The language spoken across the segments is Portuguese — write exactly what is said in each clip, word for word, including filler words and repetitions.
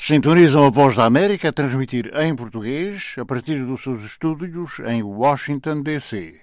Sintonizam a Voz da América a transmitir em português a partir dos seus estúdios em Washington, D C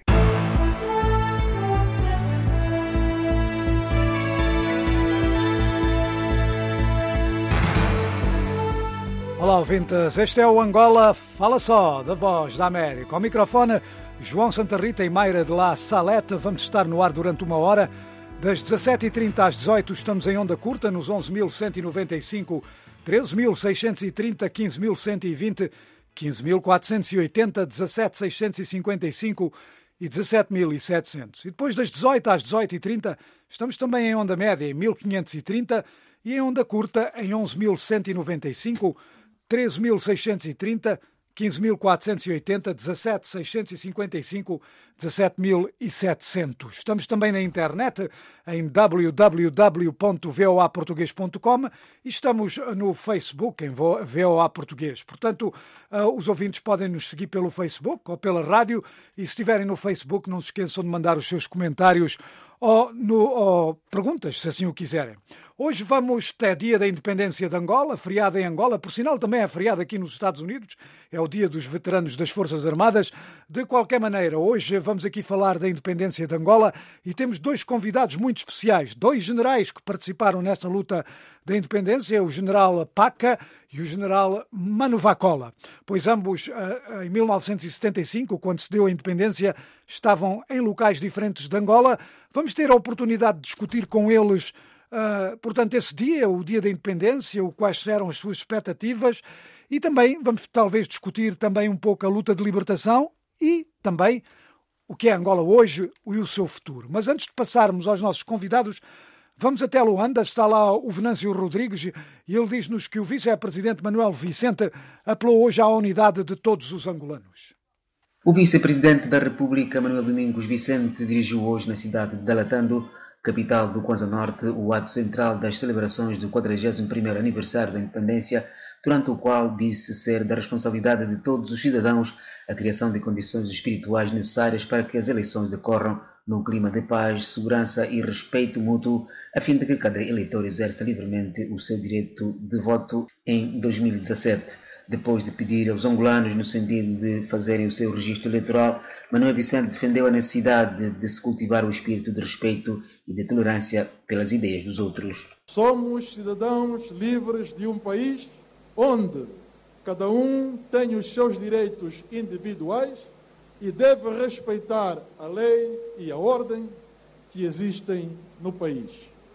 Olá, ouvintes. Este é o Angola Fala Só, da Voz da América. Ao microfone, João Santa Rita e Mayra de La Salete. Vamos estar no ar durante uma hora. Das dezassete e trinta às dezoito estamos em onda curta nos onze mil cento e noventa e cinco, treze mil seiscentos e trinta, quinze mil cento e vinte, quinze mil quatrocentos e oitenta, dezassete mil seiscentos e cinquenta e cinco e dezassete mil e setecentos. E depois das dezoito às dezoito e trinta estamos também em onda média em mil quinhentos e trinta e em onda curta em onze mil cento e noventa e cinco, treze mil seiscentos e trinta, quinze mil quatrocentos e oitenta, dezassete mil seiscentos e cinquenta e cinco, dezassete mil e setecentos. Estamos também na internet em w w w ponto voa português ponto com e estamos no Facebook em VOA Português. Portanto, os ouvintes podem nos seguir pelo Facebook ou pela rádio e se estiverem no Facebook não se esqueçam de mandar os seus comentários ou, no, ou perguntas, se assim o quiserem. Hoje vamos até dia da independência de Angola, feriado em Angola, por sinal também é feriado aqui nos Estados Unidos, é o dia dos veteranos das Forças Armadas. De qualquer maneira, hoje vamos aqui falar da independência de Angola e temos dois convidados muito especiais, dois generais que participaram nesta luta da independência, o general Paca e o general Manu Vacola, pois ambos em mil novecentos e setenta e cinco, quando se deu a independência, estavam em locais diferentes de Angola. Vamos ter a oportunidade de discutir com eles Uh, portanto, esse dia, o dia da independência, o quais eram as suas expectativas e também vamos talvez discutir também um pouco a luta de libertação e também o que é Angola hoje e o seu futuro. Mas antes de passarmos aos nossos convidados, vamos até Luanda. Está lá o Venâncio Rodrigues e ele diz-nos que o vice-presidente Manuel Vicente apelou hoje à unidade de todos os angolanos. O vice-presidente da República, Manuel Domingos Vicente, dirigiu hoje na cidade de Dalatando, capital do Kwanza Norte, o ato central das celebrações do quadragésimo primeiro aniversário da independência, durante o qual disse ser da responsabilidade de todos os cidadãos a criação de condições espirituais necessárias para que as eleições decorram num clima de paz, segurança e respeito mútuo, a fim de que cada eleitor exerça livremente o seu direito de voto em dois mil e dezassete. Depois de pedir aos angolanos no sentido de fazerem o seu registro eleitoral, Manuel Vicente defendeu a necessidade de se cultivar o espírito de respeito e de tolerância pelas ideias dos outros. Somos cidadãos livres de um país onde cada um tem os seus direitos individuais e deve respeitar a lei e a ordem que existem no país.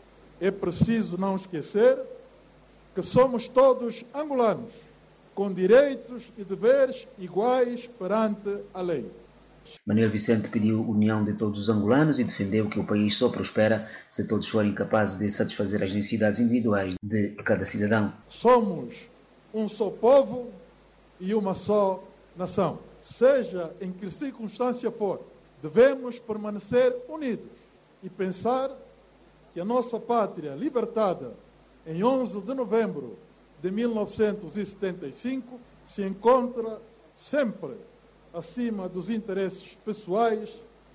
É preciso não esquecer que somos todos angolanos, com direitos e deveres iguais perante a lei. Manuel Vicente pediu união de todos os angolanos e defendeu que o país só prospera se todos forem capazes de satisfazer as necessidades individuais de cada cidadão. Somos um só povo e uma só nação. Seja em que circunstância for, devemos permanecer unidos e pensar que a nossa pátria, libertada em onze de novembro de mil novecentos e setenta e cinco, se encontra sempre acima dos interesses pessoais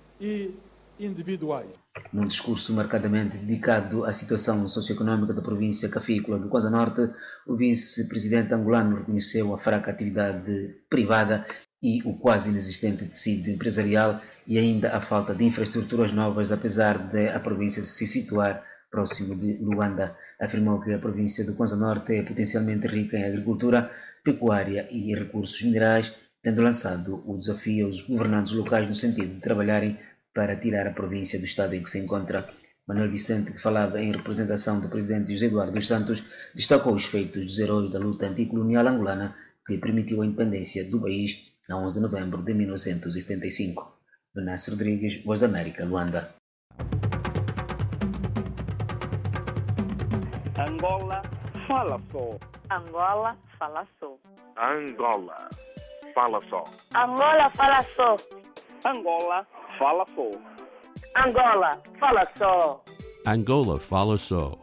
e individuais. Num discurso marcadamente dedicado à situação socioeconômica da província cafícola do Kwanza Norte, o vice-presidente angolano reconheceu a fraca atividade privada e o quase inexistente tecido empresarial e ainda a falta de infraestruturas novas, apesar de a província se situar próximo de Luanda. Afirmou que a província do Kwanza Norte é potencialmente rica em agricultura, pecuária e recursos minerais, tendo lançado o desafio aos governantes locais no sentido de trabalharem para tirar a província do estado em que se encontra. Manuel Vicente, que falava em representação do presidente José Eduardo dos Santos, destacou os feitos dos heróis da luta anticolonial angolana que permitiu a independência do país a onze de novembro de mil novecentos e setenta e cinco. Venâncio Rodrigues, Voz da América, Luanda. Angola fala só. Angola fala só. Angola fala só. Angola fala só. Angola fala só. Angola fala só. Angola fala só.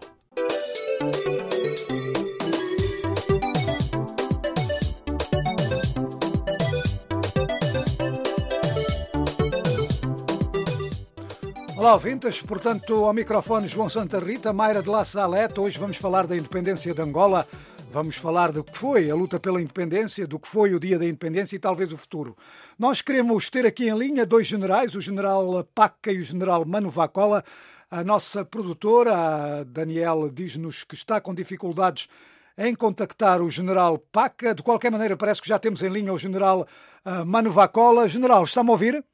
Olá, ouvintes. Portanto, ao microfone João Santa Rita, Mayra de La Salete. Hoje vamos falar da independência de Angola. Vamos falar do que foi a luta pela independência, do que foi o dia da independência e talvez o futuro. Nós queremos ter aqui em linha dois generais, o general Paca e o general Manu Vacola. A nossa produtora, a Daniel, diz-nos que está com dificuldades em contactar o general Paca. De qualquer maneira, parece que já temos em linha o general uh, Manu Vacola. General, está-me a ouvir?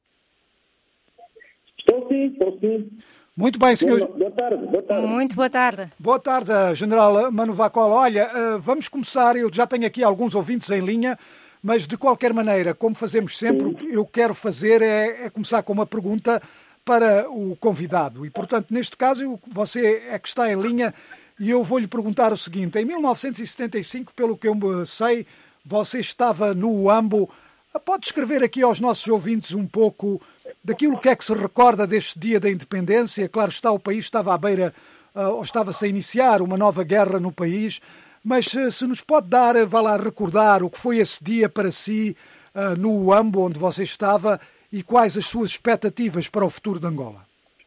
Estou sim, estou sim. Muito bem, senhor. Boa, boa tarde, boa tarde. Muito boa tarde. Boa tarde, general Manu Vacola. Olha, uh, vamos começar, eu já tenho aqui alguns ouvintes em linha, mas de qualquer maneira, como fazemos sempre, sim, o que eu quero fazer é, é começar com uma pergunta para o convidado. E, portanto, neste caso, você é que está em linha e eu vou-lhe perguntar o seguinte. Em mil novecentos e setenta e cinco, pelo que eu sei, você estava no Uambo. Pode descrever aqui aos nossos ouvintes um pouco daquilo que é que se recorda deste dia da independência? Claro está, o país estava à beira, ou estava-se a iniciar uma nova guerra no país, mas se nos pode dar, vá lá recordar o que foi esse dia para si no Uambo, onde você estava, e quais as suas expectativas para o futuro de Angola?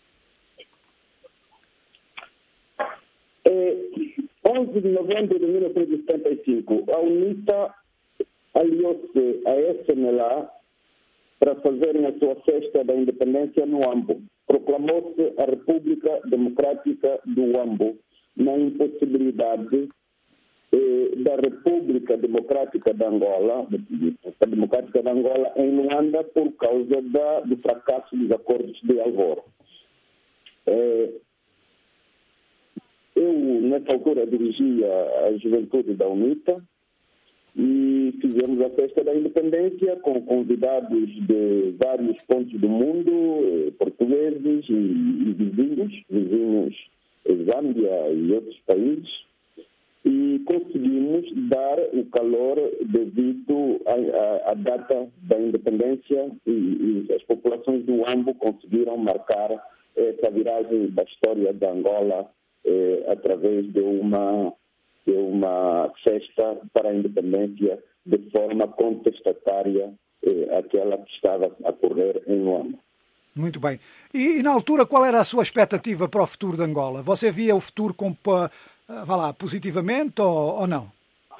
É, onze de novembro de mil novecentos e setenta e cinco, a UNITA aliou-se a S M L A para fazerem a sua festa da independência no Uambo. Proclamou-se a República Democrática do Uambo, na impossibilidade eh, da República Democrática de Angola, da Democrática de Angola em Luanda, por causa da, do fracasso dos acordos de Alvor. Eh, eu, nessa altura, dirigia a juventude da UNITA, e fizemos a festa da independência com convidados de vários pontos do mundo, portugueses e, e vizinhos, vizinhos Zâmbia e outros países, e conseguimos dar o calor devido à data da independência e, e as populações do Uambo conseguiram marcar essa viragem da história de Angola eh, através de uma de uma festa para a independência de forma contestatária eh, àquela que estava a ocorrer em Luanda. Muito bem. E, e na altura, qual era a sua expectativa para o futuro de Angola? Você via o futuro com, vá lá, positivamente ou, ou não?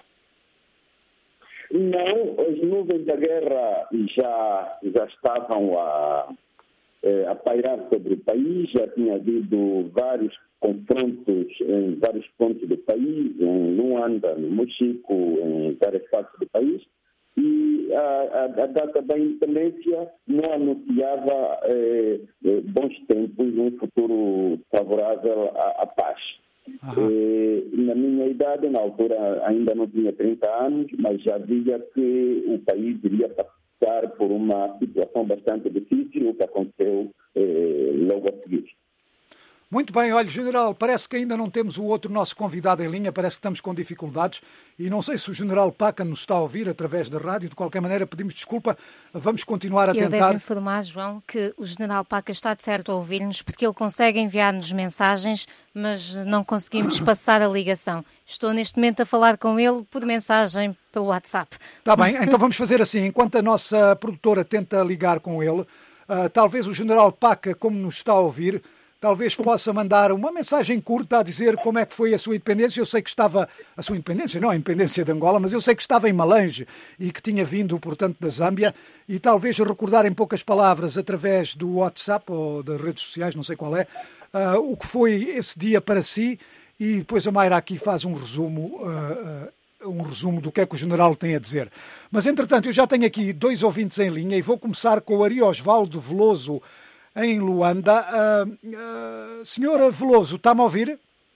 Não, as nuvens da guerra já, já estavam a, a pairar sobre o país, já tinha havido vários confrontos em vários pontos do país, em Luanda, no Mochico, em várias partes do país, e a, a, a data da independência não anunciava eh, bons tempos, um futuro favorável à, à paz. Eh, na minha idade, na altura ainda não tinha trinta anos, mas já via que o país iria passar por uma situação bastante difícil, o que aconteceu eh, logo a seguir. Muito bem, olha, general, parece que ainda não temos o outro nosso convidado em linha, parece que estamos com dificuldades e não sei se o general Paca nos está a ouvir através da rádio, de qualquer maneira pedimos desculpa, vamos continuar a Eu tentar... Eu devo informar, João, que o general Paca está de certo a ouvir-nos porque ele consegue enviar-nos mensagens, mas não conseguimos passar a ligação. Estou neste momento a falar com ele por mensagem pelo WhatsApp. Está bem, então vamos fazer assim, enquanto a nossa produtora tenta ligar com ele, uh, talvez o general Paca, como nos está a ouvir, talvez possa mandar uma mensagem curta a dizer como é que foi a sua independência. Eu sei que estava... A sua independência, não a independência de Angola, mas eu sei que estava em Malange e que tinha vindo, portanto, da Zâmbia. E talvez recordar em poucas palavras, através do WhatsApp ou das redes sociais, não sei qual é, uh, o que foi esse dia para si. E depois a Mayra aqui faz um resumo... Uh, uh, um resumo do que é que o general tem a dizer. Mas, entretanto, eu já tenho aqui dois ouvintes em linha e vou começar com o Ari Osvaldo Veloso, em Luanda. Uh, uh, senhora Veloso, está-me a ouvir?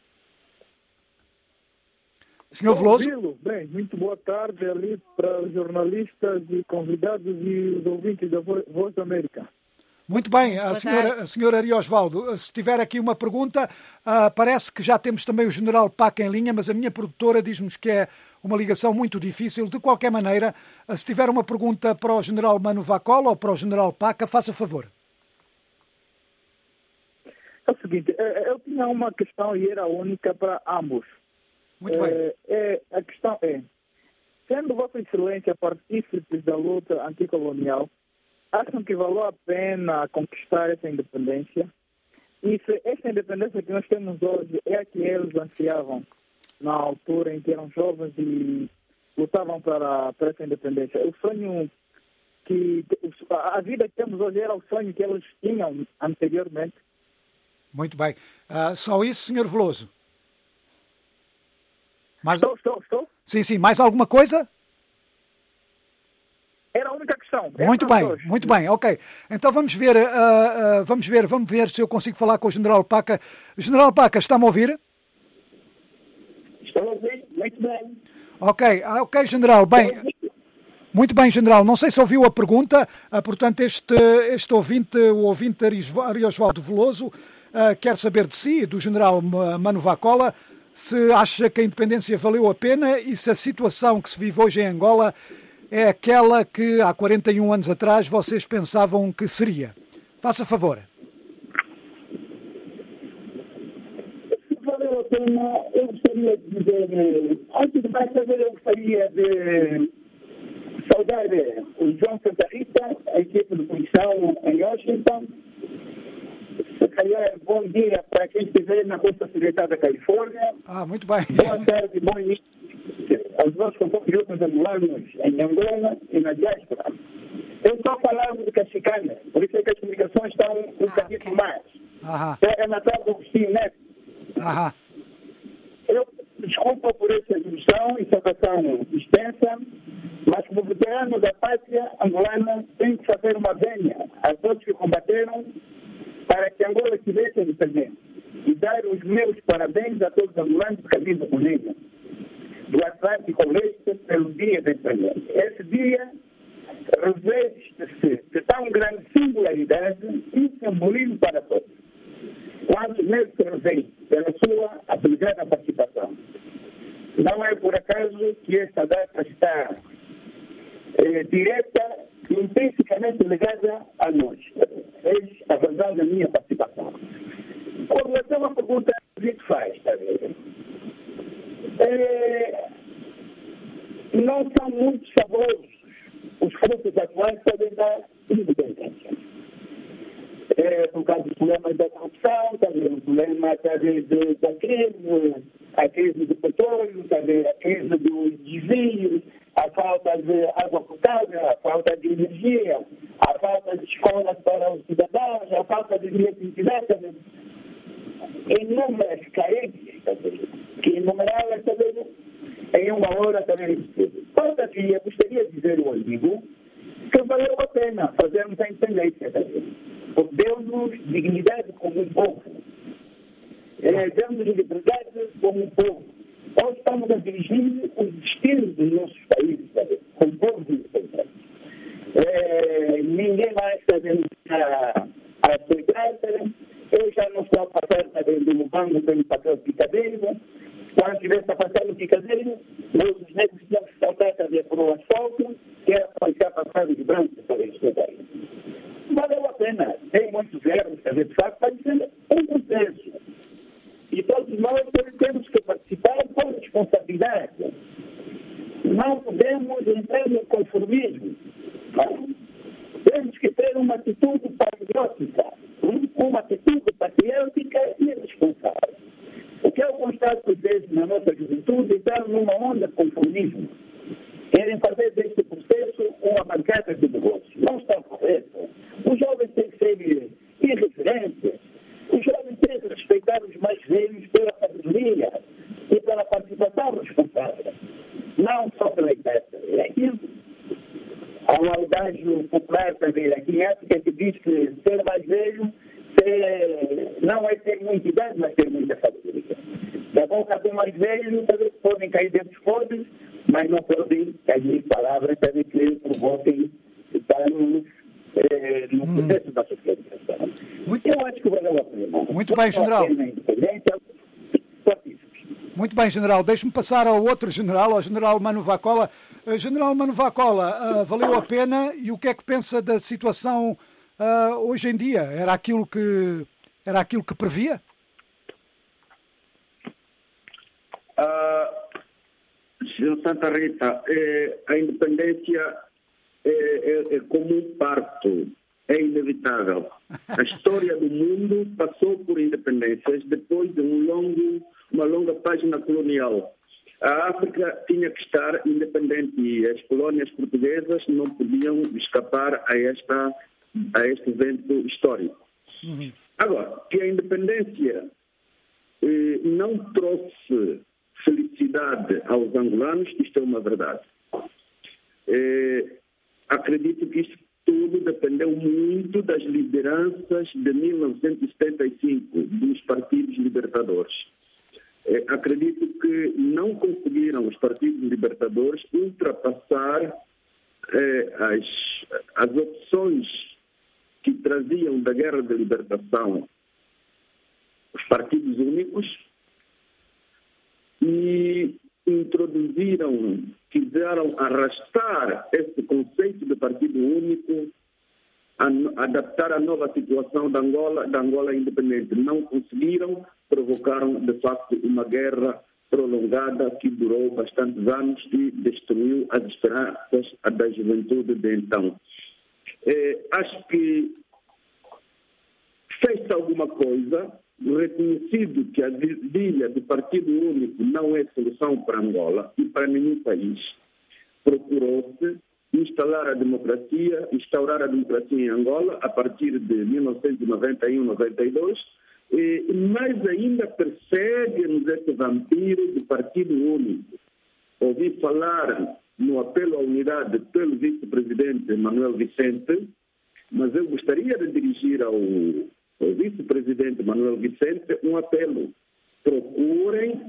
Senhor Veloso? Bem, muito boa tarde ali para os jornalistas e convidados e os ouvintes da Voz da América. Muito bem, a senhora, a senhora Ari Osvaldo, se tiver aqui uma pergunta, uh, parece que já temos também o general Paca em linha, mas a minha produtora diz-nos que é uma ligação muito difícil. De qualquer maneira, uh, se tiver uma pergunta para o general Manu Vacola ou para o general Paca, faça favor. É o seguinte, eu tinha uma questão e era única para ambos. Muito bem. É, é, a questão é, sendo Vossa Excelência partícipes da luta anticolonial, acham que valeu a pena conquistar essa independência? E se essa independência que nós temos hoje é a que eles ansiavam, na altura em que eram jovens e lutavam para, para essa independência. O sonho que... A vida que temos hoje era o sonho que eles tinham anteriormente. Muito bem. Uh, só isso, senhor Veloso? Mais... Estou, estou, estou. Sim, sim. Mais alguma coisa? Era a única questão. Muito bem, dois. muito bem, ok. Então vamos ver, uh, uh, vamos ver, vamos ver se eu consigo falar com o General Paca. General Paca, está-me a ouvir? Estou a ouvir, muito bem. Ok, ok, General, bem, muito bem, General. Não sei se ouviu a pergunta, uh, portanto este, este ouvinte, o ouvinte Ariosvaldo Veloso, uh, quer saber de si, do General Mano Vacola, se acha que a independência valeu a pena e se a situação que se vive hoje em Angola é aquela que há quarenta e um anos atrás vocês pensavam que seria. Faça favor. Valeu a pena, eu gostaria de dizer, antes de mais saber, eu gostaria de saudar o João Santa Rita, a equipe de comissão em Washington. Se calhar, bom dia para quem estiver na Costa Ocidental da Califórnia. Ah, muito bem. Boa tarde, bom início aos nossos compatriotas angolanos em Angola e na diáspora. Eu estou falando de Cachicana, por isso é que as comunicações estão um ah, bocadinho okay. mais. Aham. É Natal do Agostinho Neto. Aham. Eu desculpa por essa introdução e saudação extensa, mas como veterano da pátria angolana, tenho que fazer uma vênia a todos que combateram para que Angola tivesse independência e dar os meus parabéns a todos os angolanos de camisa política do Atlântico ao Leste pelo dia da independência. Esse dia reveste-se de tão grande singularidade e simbolismo para todos, quanto nele se reveste pela sua abnegada participação. Não é por acaso que esta data está eh, direta e intrinsecamente ligada a nós. Eis a razão da minha participação. Com relação à pergunta que a gente faz, está a ver? É, não são muito saborosos os frutos atuais da independência. É, por causa dos problemas da corrupção, também o problema talvez da crise, a crise do petróleo, também a crise dos desvios, a falta de água potável, a falta de energia, a falta de escolas para os cidadãos, a falta de eletricidade, inúmeras carências, que enumerá-las também em uma hora também é impossível. Todavia, gostaria de dizer ao amigo que valeu a pena fazermos a independência também, porque deu-nos dignidade como um povo, é, deu-nos liberdade como um povo. Nós estamos a dirigir os destinos dos nossos países, sabe? Como povos independentes. É, ninguém mais está a aceitar, eu já não estou a passar no banco pelo papel picadeiro. Quando estivesse a passar no picadeiro, nós os negros tínhamos que saltar também por um asfalto, que era para ficar passar os brancos para estudar. Valeu a pena. Tem muitos erros, de facto, para dizer um processo. E todos nós temos que participar com responsabilidade. Não podemos entrar no conformismo. Não. Temos que ter uma atitude patriótica, uma atitude patriótica e responsável. O que eu constato às vezes na nossa juventude está numa onda de conformismo. Querem fazer deste processo uma bancada de negócios. Não está correto. Os jovens têm que ser irreverentes. Os jovens têm que respeitar os mais velhos pela sabedoria e pela participação responsável. Não só pela idade. É aquilo. Há um adágio popular também aqui em África que diz que ser mais velho ser, não é ter muita idade, mas ter muita sabedoria. Da boca do mais velho, talvez podem cair dentro dos podres, mas não podem cair palavras talvez que provoquem danos eh, no hum. processo da socialização. Muito... Eu acho que valeu a pena. Muito bem, General. Muito bem, General. Deixe-me passar ao outro General, ao General Mano Vacola. Uh, General Mano Vacola, uh, valeu a pena e o que é que pensa da situação uh, hoje em dia? Era aquilo que, era aquilo que previa? Uh, senhor Santa Rita, eh, a independência é, é, é como um parto. é inevitável. A história do mundo passou por independências depois de um longo, uma longa página colonial. A África tinha que estar independente e as colónias portuguesas não podiam escapar a, esta, a este evento histórico. Uhum. Agora, que a independência eh, não trouxe felicidade aos angolanos, isto é uma verdade. Eh, acredito que isto tudo dependeu muito das lideranças de mil novecentos e setenta e cinco, dos partidos libertadores. Eh, acredito que não conseguiram os partidos libertadores ultrapassar eh, as, as opções que traziam da Guerra de Libertação os partidos únicos e introduziram, quiseram arrastar esse conceito de partido único, a, adaptar a nova situação da Angola, da Angola independente. Não conseguiram, provocaram de facto uma guerra prolongada que durou bastantes anos e destruiu as esperanças da juventude de então. Eh, acho que fez alguma coisa, reconhecido que a ideia do partido único não é solução para Angola e para nenhum país. Procurou-se instalar a democracia, instaurar a democracia em Angola a partir de mil novecentos e noventa e um, noventa e dois, eh, mas ainda persegue-nos esse vampiro do partido único. Ouvi falar no apelo à unidade pelo vice-presidente Manuel Vicente, mas eu gostaria de dirigir ao, ao vice-presidente Manuel Vicente um apelo. Procurem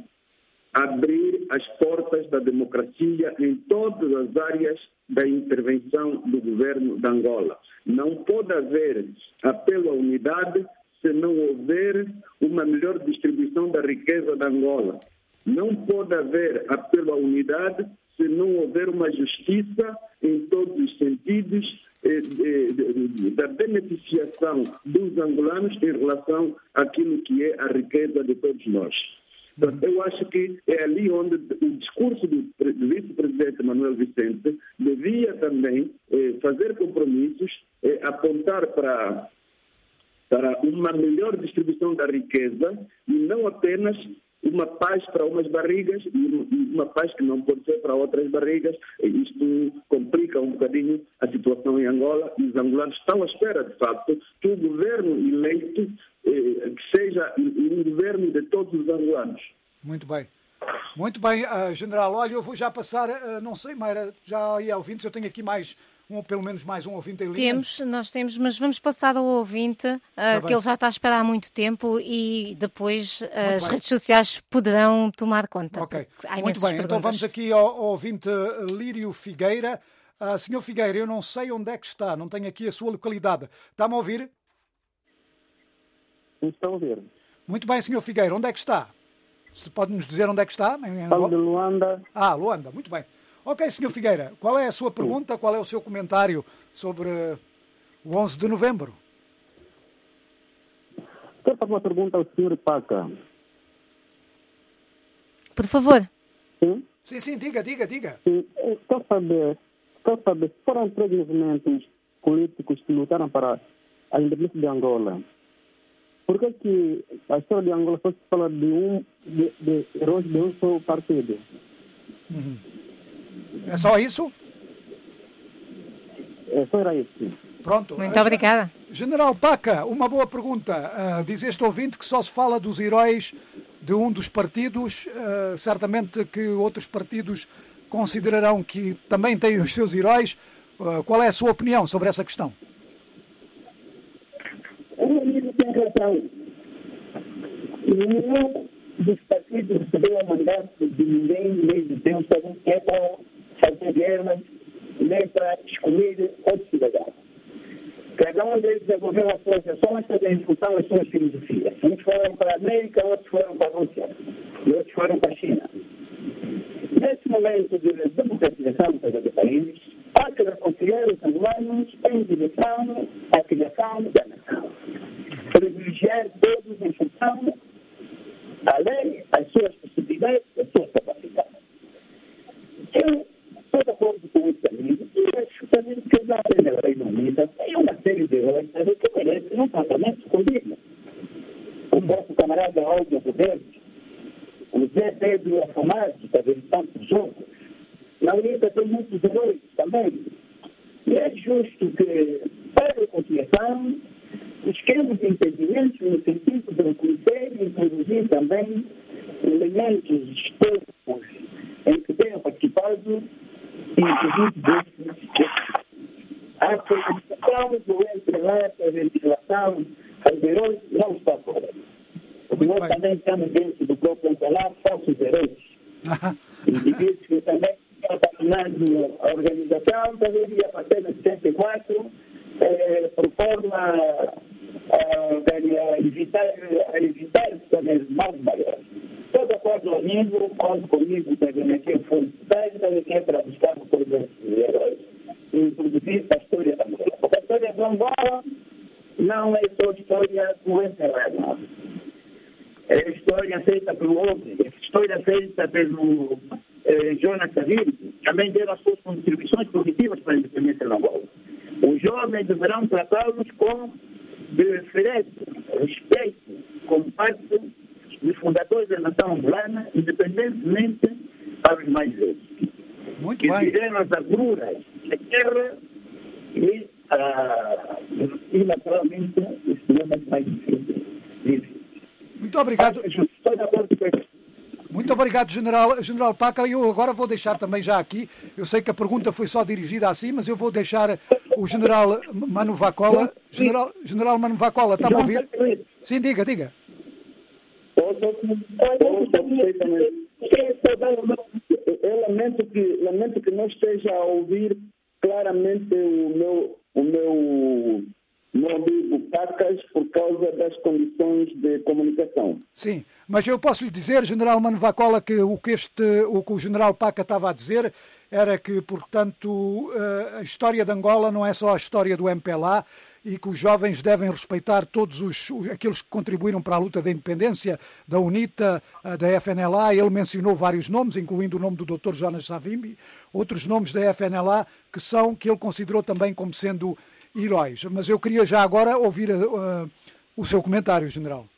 abrir as portas da democracia em todas as áreas da intervenção do governo de Angola. Não pode haver apelo à unidade se não houver uma melhor distribuição da riqueza da Angola. Não pode haver apelo à unidade se não houver uma justiça em todos os sentidos eh, eh, da beneficiação dos angolanos em relação àquilo que é a riqueza de todos nós. Então, eu acho que é ali onde o discurso do vice-presidente Manuel Vicente devia também eh, fazer compromissos, eh, apontar para, para uma melhor distribuição da riqueza e não apenas uma paz para umas barrigas e uma paz que não pode ser para outras barrigas. Isto complica um bocadinho a situação em Angola e os angolanos estão à espera, de facto, que o governo eleito eh, que seja um governo de todos os angolanos. Muito bem. Muito bem, uh, General. Olha, eu vou já passar, uh, não sei, Mayra, já aí ouvintes, eu tenho aqui mais... Um, pelo menos mais um ouvinte em linha. Temos, nós temos, mas vamos passar ao ouvinte, uh, que ele já está a esperar há muito tempo e depois uh, as bem. redes sociais poderão tomar conta. Ok, muito bem. Perguntas. Então vamos aqui ao, ao ouvinte Lírio Figueira. Uh, senhor Figueira, eu não sei onde é que está, não tenho aqui a sua localidade. Está-me a ouvir? Estou a ouvir. Muito bem, senhor Figueira, onde é que está? Se pode nos dizer onde é que está? Falo de Luanda. Ah, Luanda, muito bem. Ok, senhor Figueira, qual é a sua pergunta, qual é o seu comentário sobre o onze de novembro? Quero fazer uma pergunta ao senhor Paca. Por favor. Sim? Sim, sim, diga, diga, diga. Sim, quero saber, quero saber, foram três movimentos políticos que lutaram para a independência de Angola. Por que que a história de Angola só se fala de um, de, de heróis de um só partido? Uhum. É só isso? É só era isso. Pronto. Muito obrigada. General Paca, uma boa pergunta. Uh, diz este ouvinte que só se fala dos heróis de um dos partidos. Uh, certamente que outros partidos considerarão que também têm os seus heróis. Uh, qual é a sua opinião sobre essa questão? Nenhum dos partidos recebeu o mandato de ninguém, nem de Deus, é para fazer guerras, nem para escolher outro cidadão. Cada um deles desenvolveu a sua sessão e executar as suas filosofias. Uns foram para a América, outros foram para a Rússia, e outros foram para a China. Nesse momento de democratização do país, há que reconciliar os angolanos em direção à criação da nação. Privilegiar todos em função a lei, as suas possibilidades, as suas capacidades. Eu estou de acordo com isso também, e acho também que lá na Reino Unido é uma série de heróis que merecem um tratamento condigno. O nosso camarada Aldo Roberto, o Zé Pedro Afamado, está vendo tantos outros. Na UNITA tem muitos heróis também. E é justo que, para a reconciliação, busquemos impedimentos no sentido de reconhecer e introduzir também elementos históricos em que tenham participado e inclusive desses. A participação do entrelaço, a ventilação, aos heróis não está fora. Porque nós também estamos dentro do próprio entrelaço, falsos heróis. Indivíduos que também estão abandonando a organização, talvez a partir de setenta e quatro, eh, por forma a, a evitar, a evitar também mais maiores. Todo acordo amigo, conto comigo, também aqui eu fui também aqui é para buscar coisas de heróis e introduzir a história da Angola. Porque a história da Angola não é só história do enterrado. É história feita pelo homem, é história feita pelo eh, Jonas Savimbi, também deram as suas contribuições positivas para a independência da Angola. Os jovens deverão tratá-los com deferência, respeito, como parte dos fundadores da nação angolana, independentemente para os mais velhos. Muito que bem. fizeram as agruras da terra e, ah, e naturalmente, os problemas mais difíceis. Muito obrigado. Muito obrigado, General, General Paca. Eu agora vou deixar também já aqui, eu sei que a pergunta foi só dirigida assim, mas eu vou deixar o General Manu Vacola. General, General Manu Vacola, está-me a ouvir? Sim, diga, diga. Eu lamento que, lamento que não esteja a ouvir claramente o meu, o meu, meu amigo Pacas por causa das condições de comunicação. Sim, mas eu posso lhe dizer, General Manu Vacola, que o que, este, o, que o General Paca estava a dizer era que, portanto, a história de Angola não é só a história do M P L A e que os jovens devem respeitar todos os, aqueles que contribuíram para a luta da independência, da UNITA, da F N L A. Ele mencionou vários nomes, incluindo o nome do doutor Jonas Savimbi, outros nomes da F N L A que são, que ele considerou também como sendo heróis. Mas eu queria já agora ouvir uh, o seu comentário, General.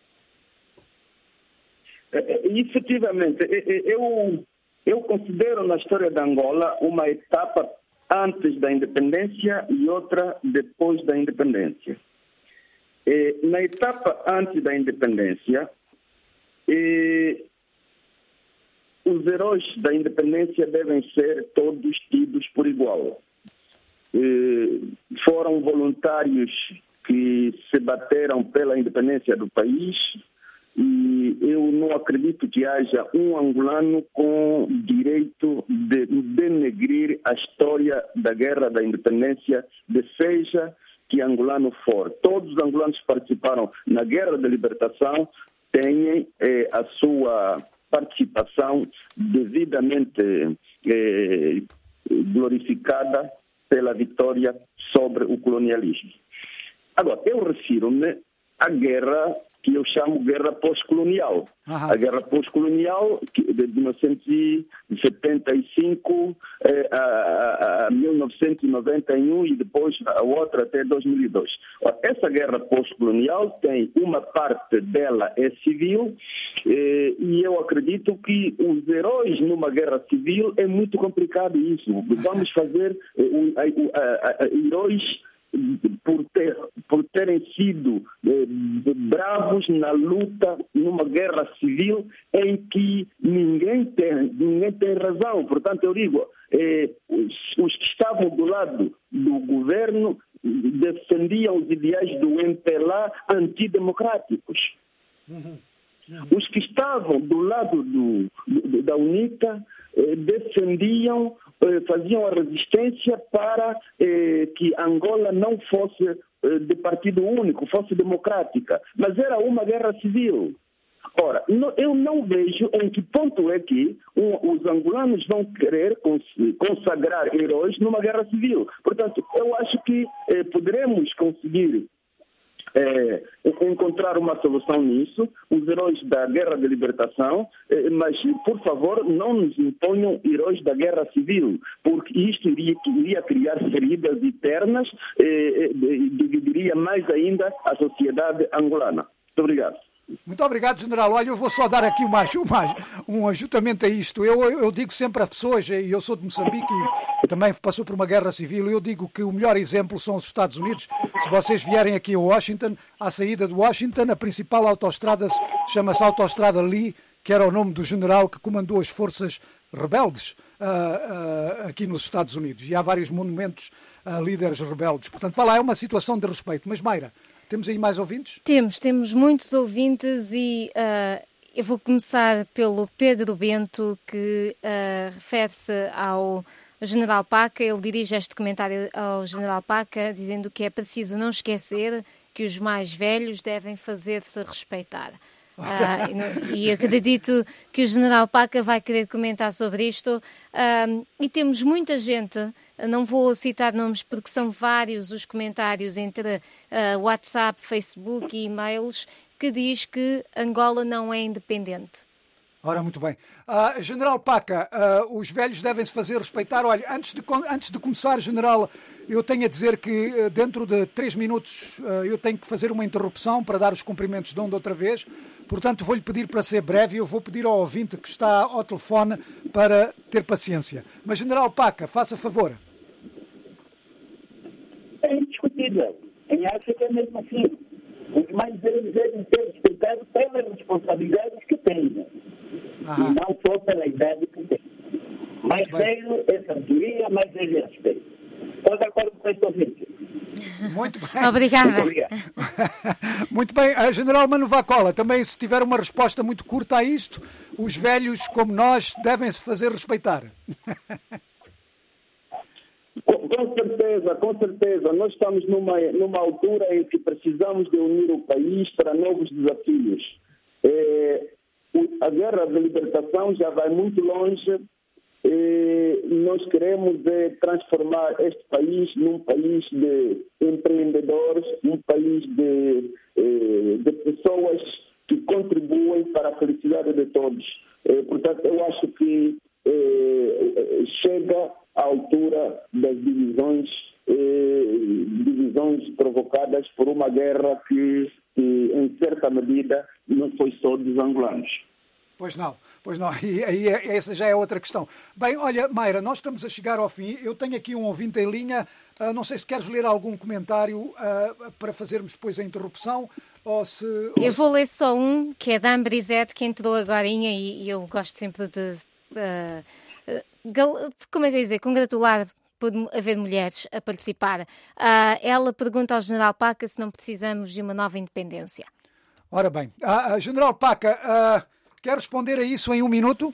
Efetivamente, eu, eu considero na história de Angola uma etapa antes da independência e outra depois da independência. Eh, na etapa antes da independência, eh, os heróis da independência devem ser todos tidos por igual. Eh, foram voluntários que se bateram pela independência do país e eu não acredito que haja um angolano com direito de denegrir a história da guerra da independência, de seja que angolano for. Todos os angolanos que participaram na guerra da libertação têm eh, a sua participação devidamente eh, glorificada pela vitória sobre o colonialismo. Agora, eu refiro-me à guerra que eu chamo guerra pós-colonial. A guerra pós-colonial de mil novecentos e setenta e cinco eh, a, a, a mil novecentos e noventa e um e depois a outra até dois mil e dois. Essa guerra pós-colonial tem uma parte dela é civil eh, e eu acredito que os heróis numa guerra civil é muito complicado isso. Vamos fazer eh, a, a, a, heróis por, ter, por terem sido eh, bravos na luta numa guerra civil em que ninguém tem, ninguém tem razão. Portanto, eu digo, eh, os, os que estavam do lado do governo defendiam os ideais do M P L A antidemocráticos. Uhum. Uhum. Os que estavam do lado do, do, da UNITA eh, defendiam, eh, faziam a resistência para eh, que Angola não fosse eh, de partido único, fosse democrática. Mas era uma guerra civil. Ora, no, eu não vejo em que ponto é que um, os angolanos vão querer cons, consagrar heróis numa guerra civil. Portanto, eu acho que eh, poderemos conseguir é, encontrar uma solução nisso, os heróis da guerra de libertação, é, mas, por favor, não nos imponham heróis da guerra civil, porque isto iria, iria criar feridas eternas e é, é, dividiria mais ainda a sociedade angolana. Muito obrigado. Muito obrigado, general. Olha, eu vou só dar aqui uma, uma, um ajuntamento a isto. Eu, eu digo sempre a pessoas, e eu sou de Moçambique e também passou por uma guerra civil, eu digo que o melhor exemplo são os Estados Unidos. Se vocês vierem aqui a Washington, à saída de Washington, a principal autoestrada chama-se Autoestrada Lee, que era o nome do general que comandou as forças rebeldes uh, uh, aqui nos Estados Unidos. E há vários monumentos a líderes rebeldes. Portanto, vai lá, é uma situação de respeito. Mas, Mayra, temos aí mais ouvintes? Temos, temos muitos ouvintes e uh, eu vou começar pelo Pedro Bento, que uh, refere-se ao general Paca. Ele dirige este comentário ao general Paca, dizendo que é preciso não esquecer que os mais velhos devem fazer-se respeitar. Uh, e acredito que o general Paca vai querer comentar sobre isto. Uh, e temos muita gente, não vou citar nomes porque são vários os comentários entre uh, WhatsApp, Facebook e e-mails, que diz que Angola não é independente. Ora, muito bem. Uh, general Paca, uh, os velhos devem-se fazer respeitar. Olha, antes de, antes de começar, general, eu tenho a dizer que uh, dentro de três minutos uh, eu tenho que fazer uma interrupção para dar os cumprimentos de onda outra vez. Portanto, vou-lhe pedir para ser breve e eu vou pedir ao ouvinte que está ao telefone para ter paciência. Mas, general Paca, faça favor. É indiscutível. Em África é mesmo assim. Os mais velhos devem ser respeitados pelas responsabilidades que têm. Aham. E não só pela idade que têm. Mais velho é sabedoria, mais velho é respeito. Estou de acordo com esse ouvinte. Muito bem. Obrigada. Muito obrigado. Muito bem. A general Mano Vacola, também se tiver uma resposta muito curta a isto, os velhos como nós devem-se fazer respeitar. Com, com certeza, com certeza. Nós estamos numa, numa altura em que precisamos de unir o país para novos desafios. É, a guerra de libertação já vai muito longe. E nós queremos é, transformar este país num país de empreendedores, um país de, de pessoas que contribuem para a felicidade de todos. É, portanto, eu acho que é, chega à altura das divisões, é, divisões provocadas por uma guerra que, que, em certa medida, não foi só dos angolanos. Pois não, pois não, e aí essa já é outra questão. Bem, olha, Mayra, nós estamos a chegar ao fim, eu tenho aqui um ouvinte em linha, uh, não sei se queres ler algum comentário uh, para fazermos depois a interrupção, ou se... Ou eu vou ler só um, que é da Ambrizete, que entrou agorinha, e, e eu gosto sempre de, uh, uh, gal, como é que eu ia dizer, congratular por haver mulheres a participar. Uh, ela pergunta ao general Paca se não precisamos de uma nova independência. Ora bem, uh, uh, general Paca... Uh, quer responder a isso em um minuto?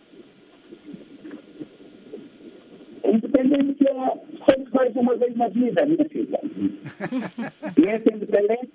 Independência sempre faz uma vez na vida, minha filha. E essa independência,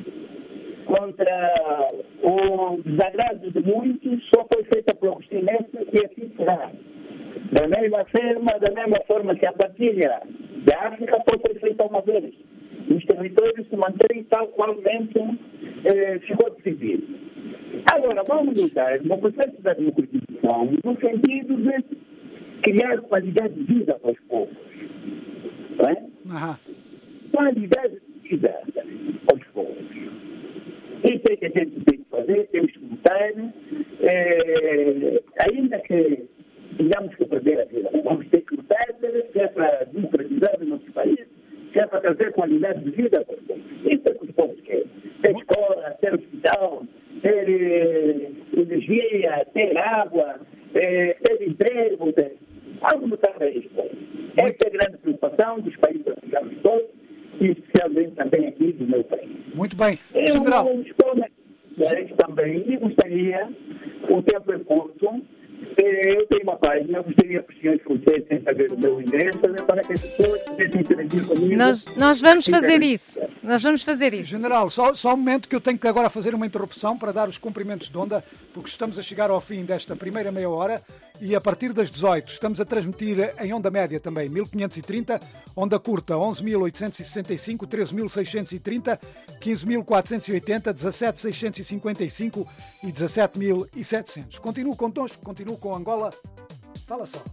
contra o desagrado de muitos, só foi feita por Agostinense e assim será. Da mesma forma, da mesma forma que a partilha da África só foi feita uma vez. Os territórios se mantêm tal qualmente eh, ficou decidido. Agora, vamos lutar no processo da democratização no sentido de criar qualidade de vida para os povos. Não é? Uhum. Qualidade de vida para os povos. Isso é que a gente tem que fazer, temos que lutar, é, ainda que tenhamos que perder a vida. Vamos ter que lutar, se é para democratizar o nosso país, se é para trazer qualidade de vida para os povos. Isso é que os povos querem. Ter escola, ter hospital, ter eh, energia, ter água, eh, ter emprego, ter... Vamos lutar para isso. Essa é a grande preocupação dos países africanos todos e especialmente também aqui do meu país. Muito bem. Eu General. também e gostaria, o tempo é curto, eu tenho uma página, eu gostaria que os senhores conhecessem saber o meu endereço para que as pessoas pudessem interagir comigo. Nós, nós vamos fazer isso. Nós vamos fazer isso. General, só, só um momento que eu tenho que agora fazer uma interrupção para dar os cumprimentos de onda, porque estamos a chegar ao fim desta primeira meia hora e a partir das dezoito estamos a transmitir em onda média também mil quinhentos e trinta, onda curta onze mil oitocentos e sessenta e cinco, treze mil seiscentos e trinta, quinze mil quatrocentos e oitenta, dezassete mil seiscentos e cinquenta e cinco e dezassete mil e setecentos. Continuo connosco, continuo com Angola. Fala só.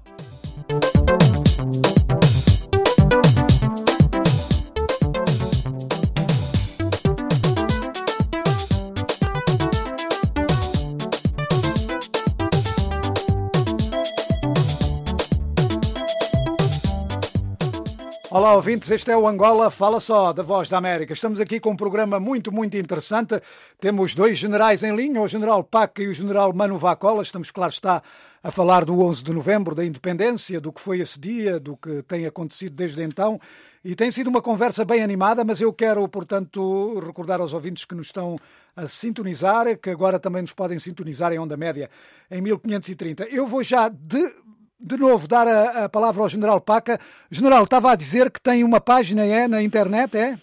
Olá, ouvintes, este é o Angola Fala Só, da Voz da América. Estamos aqui com um programa muito, muito interessante. Temos dois generais em linha, o general Paca e o general Manu Vacola. Estamos, claro está, a falar do onze de novembro, da independência, do que foi esse dia, do que tem acontecido desde então. E tem sido uma conversa bem animada, mas eu quero, portanto, recordar aos ouvintes que nos estão a sintonizar, que agora também nos podem sintonizar em onda média em mil quinhentos e trinta. Eu vou já de... De novo, dar a, a palavra ao general Paca. General, estava a dizer que tem uma página é, na internet, é?